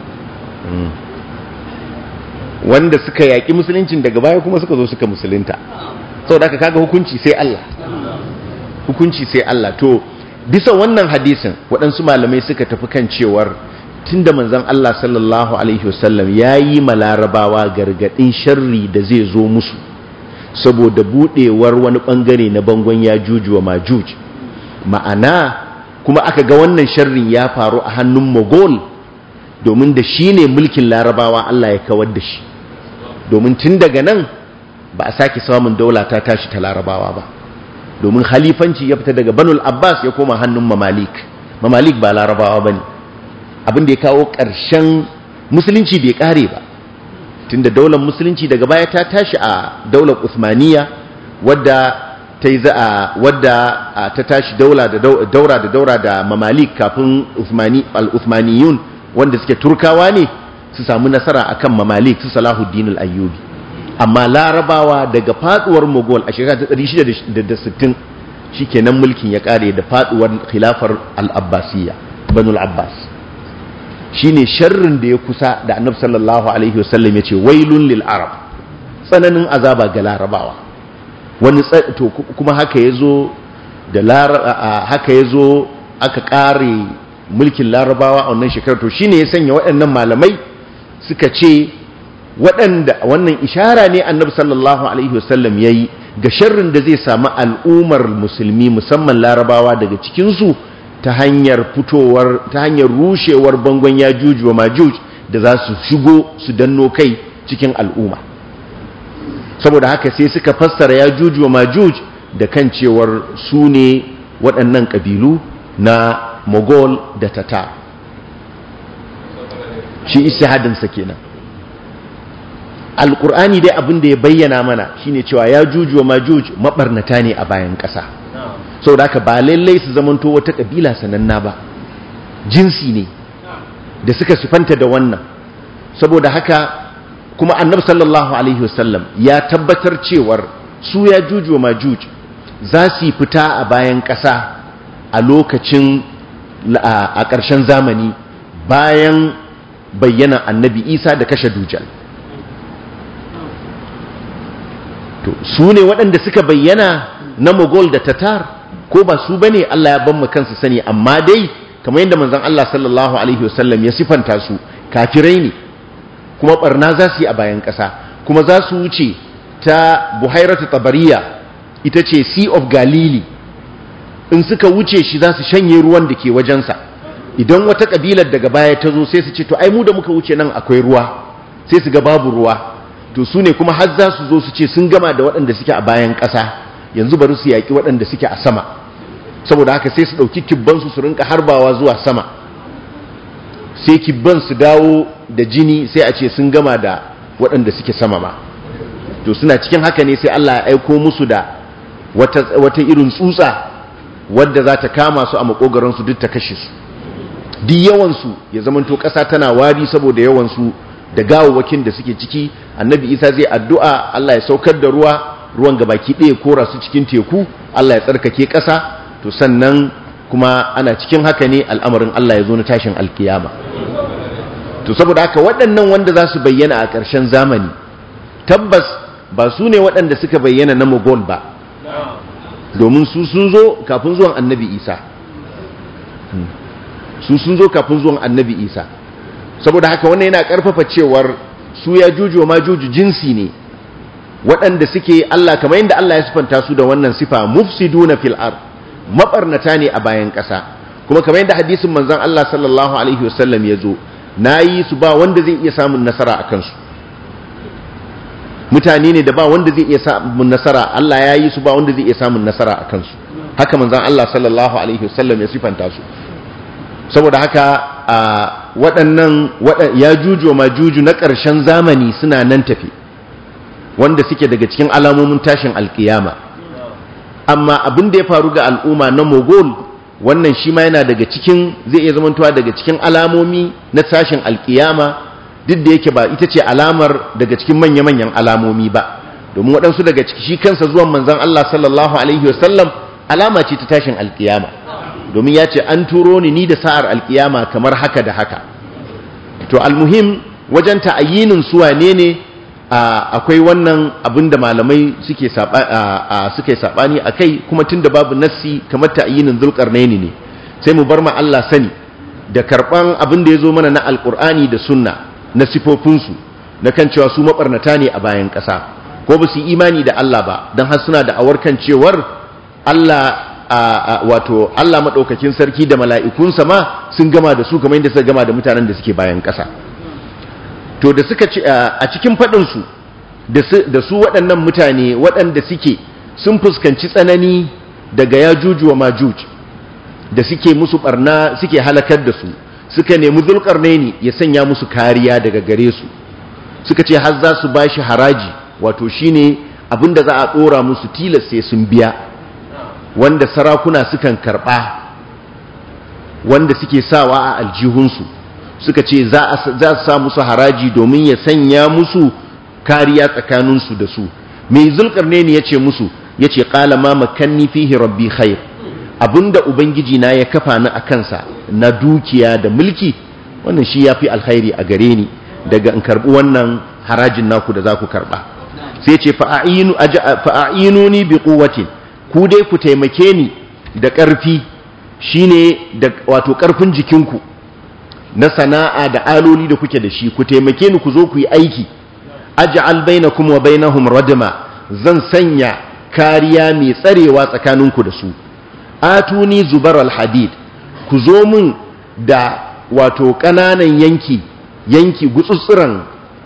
[SPEAKER 1] Wanda suka yaƙi musuluncin daga baya kuma suka zo suka musulunta. Sau da kaga hukunci sai Allah, hukunci sai Allah. To bisa wannan hadisin waɗansu malamai suka tafi kan cewar tunda manzon Allah sallallahu alaihi wasallam ya yi ma larabawa gargaɗin sharri da zai zo musu saboda buɗewar wani ɓangare na bangon Yajuj wa Majuj, ma'ana kuma aka ga wannan sharrin ya faru a hannun Mogol, domin da shi ne mulkin larabawa Allah ya kawar da shi, domin tun daga nan ba a sake samun daula ta tashi ta larabawa ba, domin halifanci ya fita daga Banul Abbas ya koma hannun Mamalik ba larabawa ba ne. Abin da ya kawo ƙarshen musulunci bai kare ba, tunda daular musulunci daga baya ta tashi a daular Uthmaniyya wadda ta tashi daura da mamalik kafin al-Uthmaniyun wanda suke turkawa ne su samu nasara akan mamalik su Salahuddin al-Ayyubi. Amma larabawa daga faduwar Mughal a shekara ta 660 shikenan mulkin ya kare da faduwar khilafar al-Abbasiyya Banu al-Abbas. Shine sharrin da ya kusa da Annabi sallallahu alaihi wasallam yace wailun lil arab, tsananin azaba ga larabawa. Wani to kuma haka yazo aka kare mulkin larabawa a wannan shekarar. To shine ya sanya waɗannan malamai suka ce wannan ishara ne Annabi sallallahu alaihi wasallam yayi ga sharrin da zai samu al'ummar musulmi musamman larabawa daga cikin su ta hanyar rushewar bangon Yajuj wa Majuj da za su shigo su danno kai cikin al'umma. Saboda haka sai suka fassara Yajuj wa Majuj da kan cewar su ne waɗannan ƙabilu na Mughal da Tatar. Shi ishihadinsa kenan. Alƙur'ani dai abin da ya bayyana mana shine cewa Yajuj wa Majuj mabarnata ne a bayan ƙasa. Saboda haka ba lallai su zamanto wata ƙabila sananna ba, jinsi ne da suka sifanta da wannan. Saboda haka kuma Annabi sallallahu alaihi wasallam ya tabbatar cewar su Yajuj wa Majuj za su fita a bayan ƙasa a lokacin a ƙarshen zamani bayan bayyana Annabi Isa da kashe Dujjal. To su ne waɗanda suka bayyana na Mughal da Tatar ko ba su bane, Allah ya ban mu kansu sani, amma dai kamar yadda manzon Allah sallallahu alaihi wasallam ya sifanta su kafirai ne kuma barna za su yi a bayan ƙasa, kuma za su wuce ta Buhairatu Tabariya, ita ce Sea of Galilee. In suka wuce shi za su shanye ruwan da ke wajensa. Idan wata kabilar daga baya ta zo sai su ce to ai mu da muka wuce nan akwai ruwa, sai su ga babu ruwa. To su ne kuma har za su zo su ce sun gama da waɗanda suke a bayan ƙasa, yanzu bari su yaƙi waɗanda suke a sama. Saboda haka sai su ɗauki kibbansu su rinka harbawa zuwa sama, sai kibban su dawo da jini, sai a ce sun gama da waɗanda suke sama ma. To suna cikin haka ne sai Allah ya aiko musu da wata irin tsutsa wadda za ta kama su a makogaransu duk ta kashe su. Duk yawansu ya zamanto ƙasa tana wari saboda yawansu da gawawwakin da suke ciki. Annabi Isa zai addu'a Allah ya saukar da ruwan gabaki ɗaya kora su cikin teku, Allah ya tsarkake ƙasa. To sannan kuma ana cikin haka ne al'amarin Allah ya zo na tashin alkiyama. To saboda haka waɗannan wanda za su bayyana a ƙarshen zamani tabbas ba su ne waɗanda suka bayyana na Mughal ba, domin su sun zo kafin zuwan Annabi Isa. Saboda haka wannan yana ƙarfafa cewar su Yajuj wa Majuj jinsi ne waɗanda suke Allah kamar yadda Allah ya sifanta su da wannan sifa, mufsiduna fil ard, mabarnata ne a bayan ƙasa. Kuma kamar yadda hadisin manzon Allah sallallahu alaihi wasallam ya zo, nayi su ba wanda zai iya samun nasara a kansu. Mutane ne da ba wanda zai iya samun nasara, Allah ya yi su ba wanda zai iya samun nasara a kansu. Haka manzon Allah sallallahu alaihi wasallam ya sifanta su. Saboda haka waɗannan Yajuj wa Majuj na ƙarshen zamani suna nan tafi, wanda suke daga cikin alamomin tashin alkiyama. Amma abin da ya faru ga al'umma na Mughal, wannan shi ma yana daga cikin, zai iya zamantowa daga cikin alamomi na tashin alkiyama, duk da yake ba ita ce alamar daga cikin manya-manyan alamomi ba, domin waɗansu daga ciki shi kansa zuwan manzon Allah sallallahu alaihi wasallam alama ce ta tashin alkiyama, domin ya ce an turo ni da sa'ar alkiyama kamar haka da haka. To almuhim wajen ta'ayyinin su wane ne, akwai wannan abin da malamai suke saɓani a kai, kuma tun da babu nassi kamar ta'ayyinin Zulƙarnaini ne, sai mu bar ma Allah sani da karɓan abin da ya zo mana na alƙur'ani da sunna na sifofinsu na kan cewa su maɓarnata ne a bayan ƙasa, ko ba su imani da Allah ba, don har suna da awarkan cewar wato Allah maɗaukakin sarki da mala'ikunsa ma sun gama da su kamar yadda suka gama da mutanen da suke bayan ƙasa. To da suka ci a cikin faɗinsu da su waɗannan mutane waɗanda suke sun fuskanci tsanani daga Yajuj wa Majuj da suke musu ɓarna, suke halakar da su, suka nemi Zulqarnaini ya sanya musu kariya daga gare su, suka ce har za su bashi haraji, wato shine abinda za a dora musu tilas sai sun biya, wanda sarakuna sukan karba, wanda suke sawa a aljihunsu, suka ce za su sa musu haraji domin ya sanya musu kariya tsakaninsu da su. mai Zulqarnaini ya ce musu, ya ce qala ma makanni fihi rabbi khair, abinda ubangiji na ya kafa ni a kansa na dukiya da mulki, wannan shi ya fi alkhairi a gare ni daga in karbi wannan harajin naku da za ku karba. sai ce fa'inuni bi quwwatin, ku dai ku taimake ni da ƙarfi, shine da wato ƙarfin jikinku na sana'a da aloli da kuke da shi, ku taimake ni ku zo ku yi aiki. aj'al bainakum wa bainahum radma, zan sanya kariya mai tsarewa tsakaninku da su. atuni zubar alhadid, ku zo mun da wato kananan yanki gutsutsuran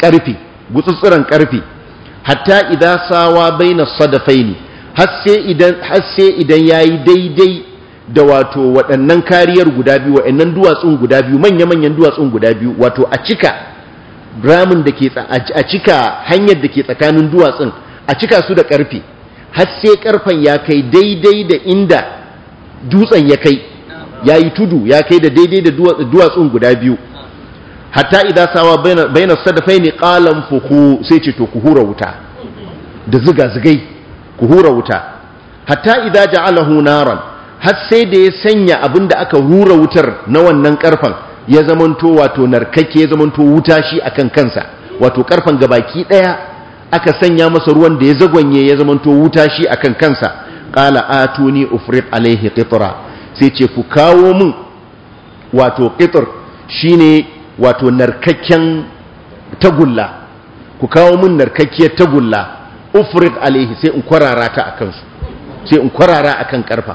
[SPEAKER 1] karfe, hatta idan sawa baina sadafaini, har sai idan yayi daidai da wato waɗannan kariyar guda biyu, waɗannan duwatsun guda biyu, manya-manyan duwatsun guda biyu, wato a cika ramin da ke a cika hanyar da ke tsakanin duwatsun, a cika su da karfe, har sai karfen ya kai daidai da inda dutsen ya kai, ya yi tudu ya kai da daidai da duwatsun guda biyu. hatta idan sawa baina sadafaini qalan fuhu, sai ce to ku hura wuta da ziga-zigai, ku hura wuta. hatta idan ja'alahu naran, har sai da ya sanya abinda aka hura wutar na wannan karfen ya zamanto wato narkake, ya zamanto wuta shi akan kansa, wato karfen gabaki daya aka sanya masa ruwan da ya zagwanye ya zamanto wuta shi akan kansa. qala atuni ufrid alaihi qitra, sai ce ku kawo mun wato qitr, shine wato narkakken tagulla, ku kawo mun narkakkiyar tagulla. ufrid alaihi, sai in kwarara ta akan su, sai in kwarara akan karfa.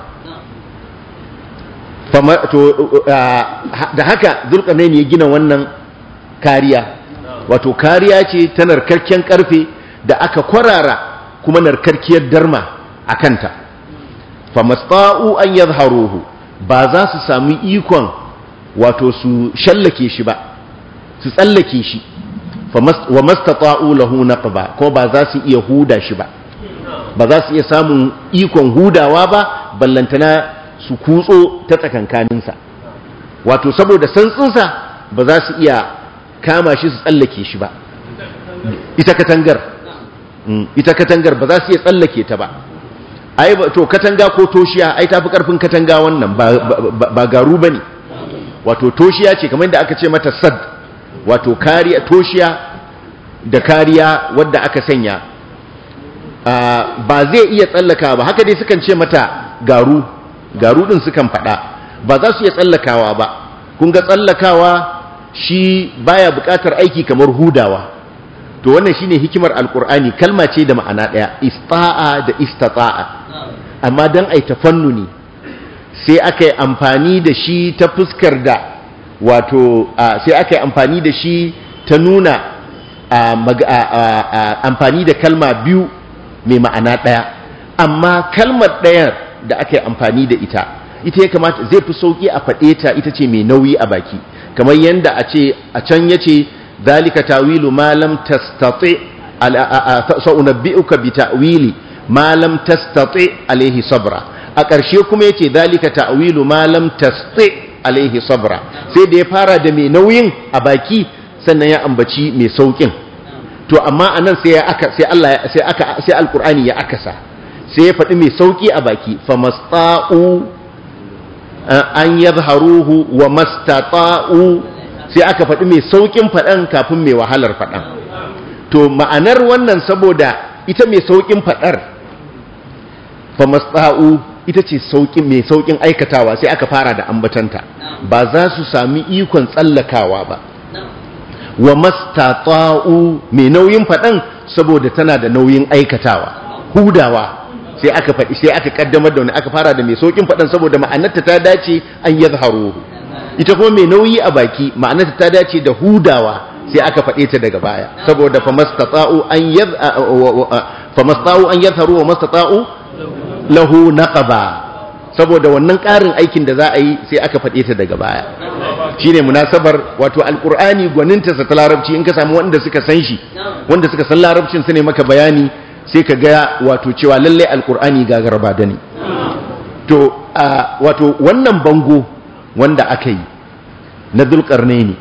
[SPEAKER 1] da haka Zulqarnaini ya gina wannan kariya, wato kariya ce ta narkakken karfe da aka kwarara kuma narkarkiyar darma a kanta. famasta'u an yadhharuhu, ba za su sami ikon wato su shallake shi ba, su tsallake shi. wa mastata'u lahu naqba, ko ba za su iya huda shi ba, ba za su iya samun ikon hudawa ba, ballantana su kutso ta tsakankaninsa, wato saboda santsinsa ba za su iya kama shi su tsallake shi ba. ita katangar ba za su iya tsallake ta ba. ai to katanga ko toshiya ai tafi karfin katanga, wannan ba garu bane, wato toshiya ce kamar da aka ce mata sad, wato kariya, toshiya da kariya wadda aka sanya. ba zai iya tsallaka ba, haka dai sukan ce mata garu din sukan fada, ba za su iya tsallakawa ba. kun ga tsallakawa shi baya bukatar aiki kamar hudawa, to wannan shine hikimar alkur'ani, kalma ce da ma'ana daya, ista'a da istata'a, amma dan ai tafannuni sai aka yi amfani da shi ta fuskar da wato sai aka yi amfani da shi ta nuna amfani da kalma biyu mai ma'ana daya, amma kalmar ɗayar da aka yi amfani da ita ya kamata zai fi sauki a faɗe ta, ita ce mai nauyi a baki, kamar yadda a can ya ce zalika tawilu ma lam tastati sa'unabbi'uka bi ta'wili ma lam tastati alaihi sabra. a ƙarshe kuma yace zalika ta'wilu ma lam tastati alaihi sabra, sai da ya fara da mai nauyin a baki sannan ya ambaci mai saukin. to amma anan sai alqur'ani ya akasa, sai ya faɗi mai sauki a baki, famasta'u an yadhharuhu wa mastata'u, sai aka faɗi mai saukin faɗan kafin mai wahalar faɗan. to ma'anar wannan saboda ita mai saukin faɗar famasta'u ita ce mai saukin aikatawa, sai aka fara da ambatanta, ba za su sami ikon tsallakawa ba. wa mastata'u mai nauyin faɗan saboda tana da nauyin aikatawa, hudawa, sai aka faɗi, sai aka kaddamar da wani, aka fara da mai saukin faɗan saboda ma'anarta ta dace an yadhharuhu. ita kuma mai nauyi a baki ma'anarta ta dace da hudawa, sai aka faɗe ta daga baya saboda famasta'u an yadhharu wa mastata'u lahu naqaba, saboda wannan ƙarin aikin da za a yi sai aka faɗe ta daga baya. shine munasabar wato alqur'ani gwaninta sa ta larabci in ka samu wanda suka san shi wanda suka san larabcin su ne maka bayani sai ka ga wato cewa lalle alqur'ani gagarba da ne to wato wannan bango wanda aka yi na Dhulqarnaini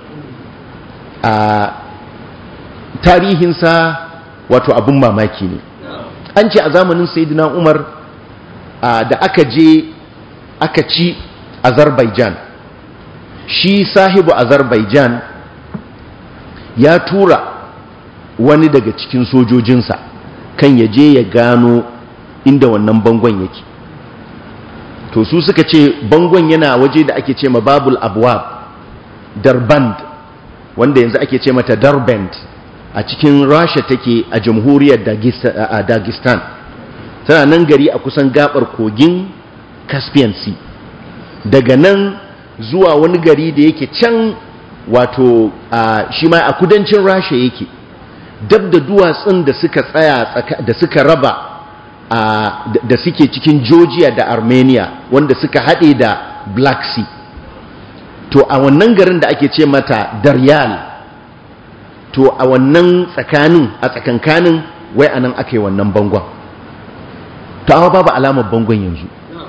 [SPEAKER 1] tarihinsa wato abun mamaki ne. An ce a zamanin Sayyidina Umar da aka je aka ci Azerbaijan, shi sahibu Azerbaijan ya tura wani daga cikin sojojinsa kan ya je ya gano inda wannan bangon yake. To su suka ce bangon yana waje da ake ce ma Babul Abwab, Darband, wanda yanzu ake ce mata Darband, a cikin Rasha take a jamhuriyar Dagestan. Tana nan gari a kusan gabar kogin Caspian Sea. Daga nan zuwa wani gari da yake can wato shi ma a kudancin Rasha yake, dab da duwatsun da suka tsaya da suka raba da suke cikin Georgia da Armenia wanda suka haɗe da Black Sea. To a wannan garin da ake ce mata Daryal, to a wannan tsakankanin wai anan aka yi wannan bangon. To amma babu alamar bangon yanzu,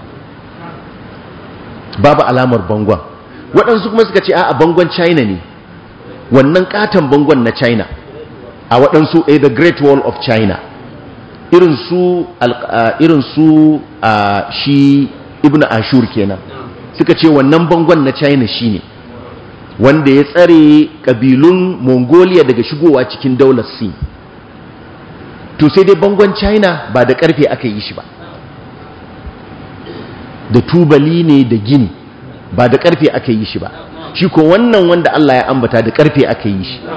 [SPEAKER 1] babu alamar bangon. Waɗansu kuma suka ce a bangon China ne, wannan katon bangon na China, a waɗansu the Great Wall of China, irin su shi Ibn Ashur kenan suka ce wannan bangon na China shine wanda ya tsare kabilun Mongolia daga shigowa cikin daular Sin. To sai dai bangon China ba da karfe aka yi shi ba, da tubali ne da gini, ba da karfe aka yi shi ba. Shi ko wannan wanda Allah ya ambata da karfe aka yi shi.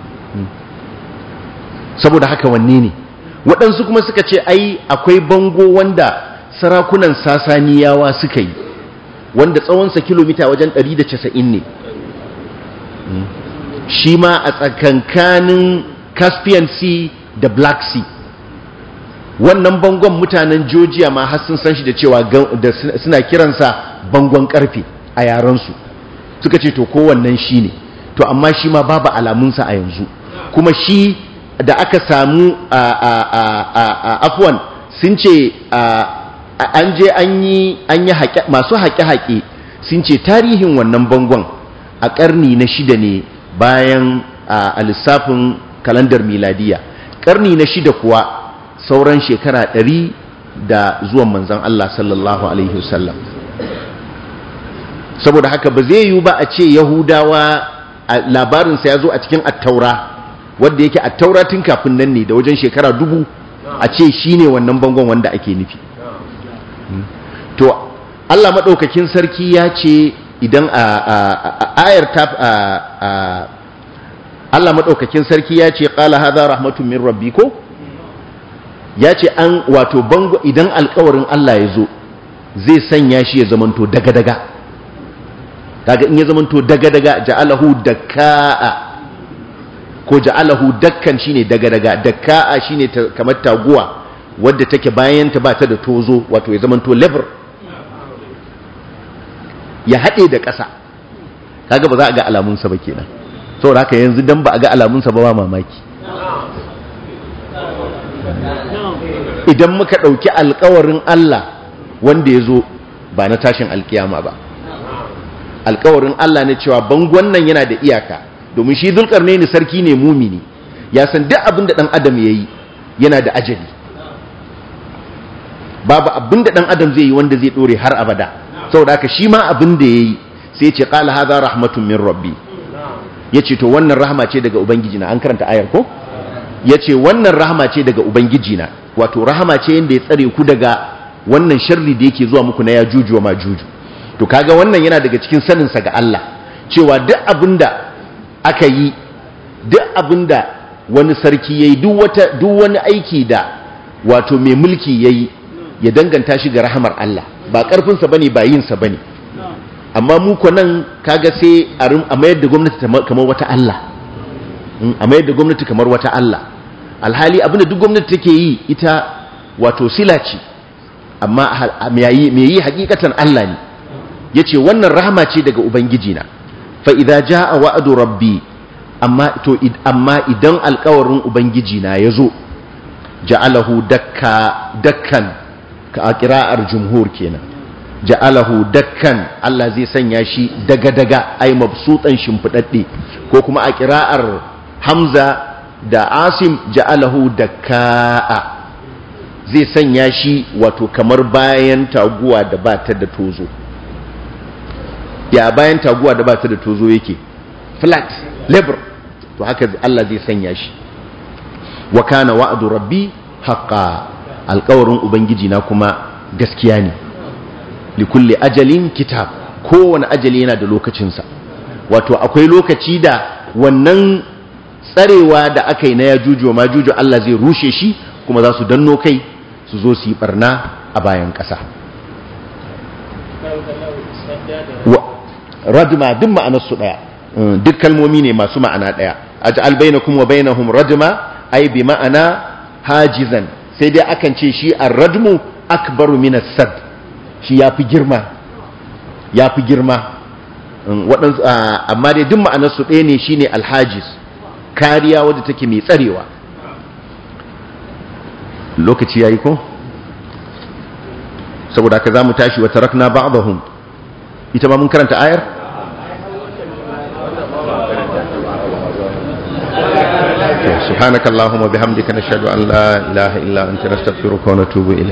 [SPEAKER 1] Saboda haka wanne ne? Waɗansu kuma suka ce ai akwai bango wanda sarakunan Sasaniyawa suka yi, wanda tsawonsa kilomita wajen 190 ne. Shi ma a tsakankanin Caspian Sea da Black Sea. Wannan bangon mutanen Georgia ma har sun san shi da cewa suna kiransa bangon karfe a yarensu. Suka ce to kowannan shi ne, to amma shi ma babu alamunsa a yanzu. Kuma shi da aka samu afwan sun ce an je an yi masu haƙe-haƙe sun ce tarihin wannan bangon a ƙarni na 6 ne bayan a lissafin kalandar miladiya. Ƙarni na 6 kuwa sauran shekara 100 da zuwan manzan Allah sallallahu alaihi wasallam. Saboda haka ba zai yiwu ba a ce Yahudawa labarinsa ya zo a cikin attaura, wadda yake attaura tun kafin nan ne da wajen shekara 1000, a ce shi ne wannan bangon wanda ake nufi. To Allah maɗaukakin sarki ya ce idan ayar Allah maɗaukakin sarki ya ce qala hadha rahmatun min rabbi, ko ya ce an wato bango idan alƙawarin Allah ya zo zai sanya shi ya zamanto daga-daga. Kaga in ya zamanto daga-daga ja'alahu dakka'a, ko ja'alahu dakkan shine daga-daga, dakka'a shine kamar taguwa wadda take bayan ta ba ta da tozo, wato ya zamanto lever, ya haɗe da ƙasa. Kaga ba za a ga alamunsa ba kenan. Saboda haka yanzu dan ba a ga alamunsa ba mamaki. Idan muka ɗauki alƙawarin Allah wanda ya zo ba na tashin alƙiyama ba, alƙawarin Allah ne cewa bangon nan yana da iyaka, domin shi Dhulqarnaini sarki ne mumini, ya san duk abin da ɗan adam ya yi yana da ajali. Babu abin da ɗan adam zai yi wanda zai ɗore har abada. Saboda haka shi ma abin da ya yi sai ce qala hadha rahmatun min rabbi, ya ce to wannan rahama ce daga ubangijina. An karanta ayar ko? Ya ce wannan rahama ce daga ubangijina, wato rahama ce yadda ya tsare ku daga wannan sharri da yake zuwa muku na Yajuju wa Majuju. To kaga wannan yana daga cikin saninsa ga Allah, cewa duk abinda aka yi, duk abinda wani sarki yayi, duk wani aiki da wato mai mulki yayi, ya danganta shi ga rahamar Allah, ba karfinsa bane, ba yinsa bane. Amma mu ko nan kaga sai a mayar da gwamnati kamar wata Allah, a mayar da gwamnati kamar wata Allah. Alhali abinda duk gwamnati take yi ita wato sila ce, amma mai yi hakikatan Allah ne. Ya ce wannan rahama ce daga Ubangijina, fa idza jaa wa'du rabbi amma idan alƙawarin ubangiji na yazo ja'alahu dakkan ka qira'ar jumhur kenan ja'alahu dakkan Allah zai sanya shi daga ai mabsutan shimfidadde ko kuma a qira'ar Hamza da Asim ja'alahu dakka'a zai sanya shi wato kamar bayan taguwa da ba ta da tozo. Ya bayan taguwa da ba ta da tozo yake flat lebar, to haka Allah zai sanya shi. Wa kana wa'du rabbi haqqan, alƙawarin ubangiji na kuma gaskiya ne. Likulli ajalin kitab, kowane ajali yana da lokacinsa. Wato akwai lokaci da wannan tsarewa da aka yi na Yajuju wa Majuju Allah zai rushe shi, kuma za su danno kai su zo su yi barna a bayan ƙasa. Radma duk ma'anarsu ɗaya, duk kalmomi ne masu ma'ana ɗaya. Aj'al bainakum wa bainahum radma ay bi ma'ana hajizan, sai dai akan ce shi ar-radmu akbaru min as-sad, shi yafi girma waɗansu, amma dai duk ma'anarsu ɗaya ne, shine al-hajiz, kariya wadda take mai tsarewa. Lokaci yayi ko, saboda haka zamu tashi wa tarakna ba'dahum, ita ma mun karanta ayar. سبحانك اللهم وبحمدك نشهد أن لا إله إلا أنت نستغفرك ونتوب إليك.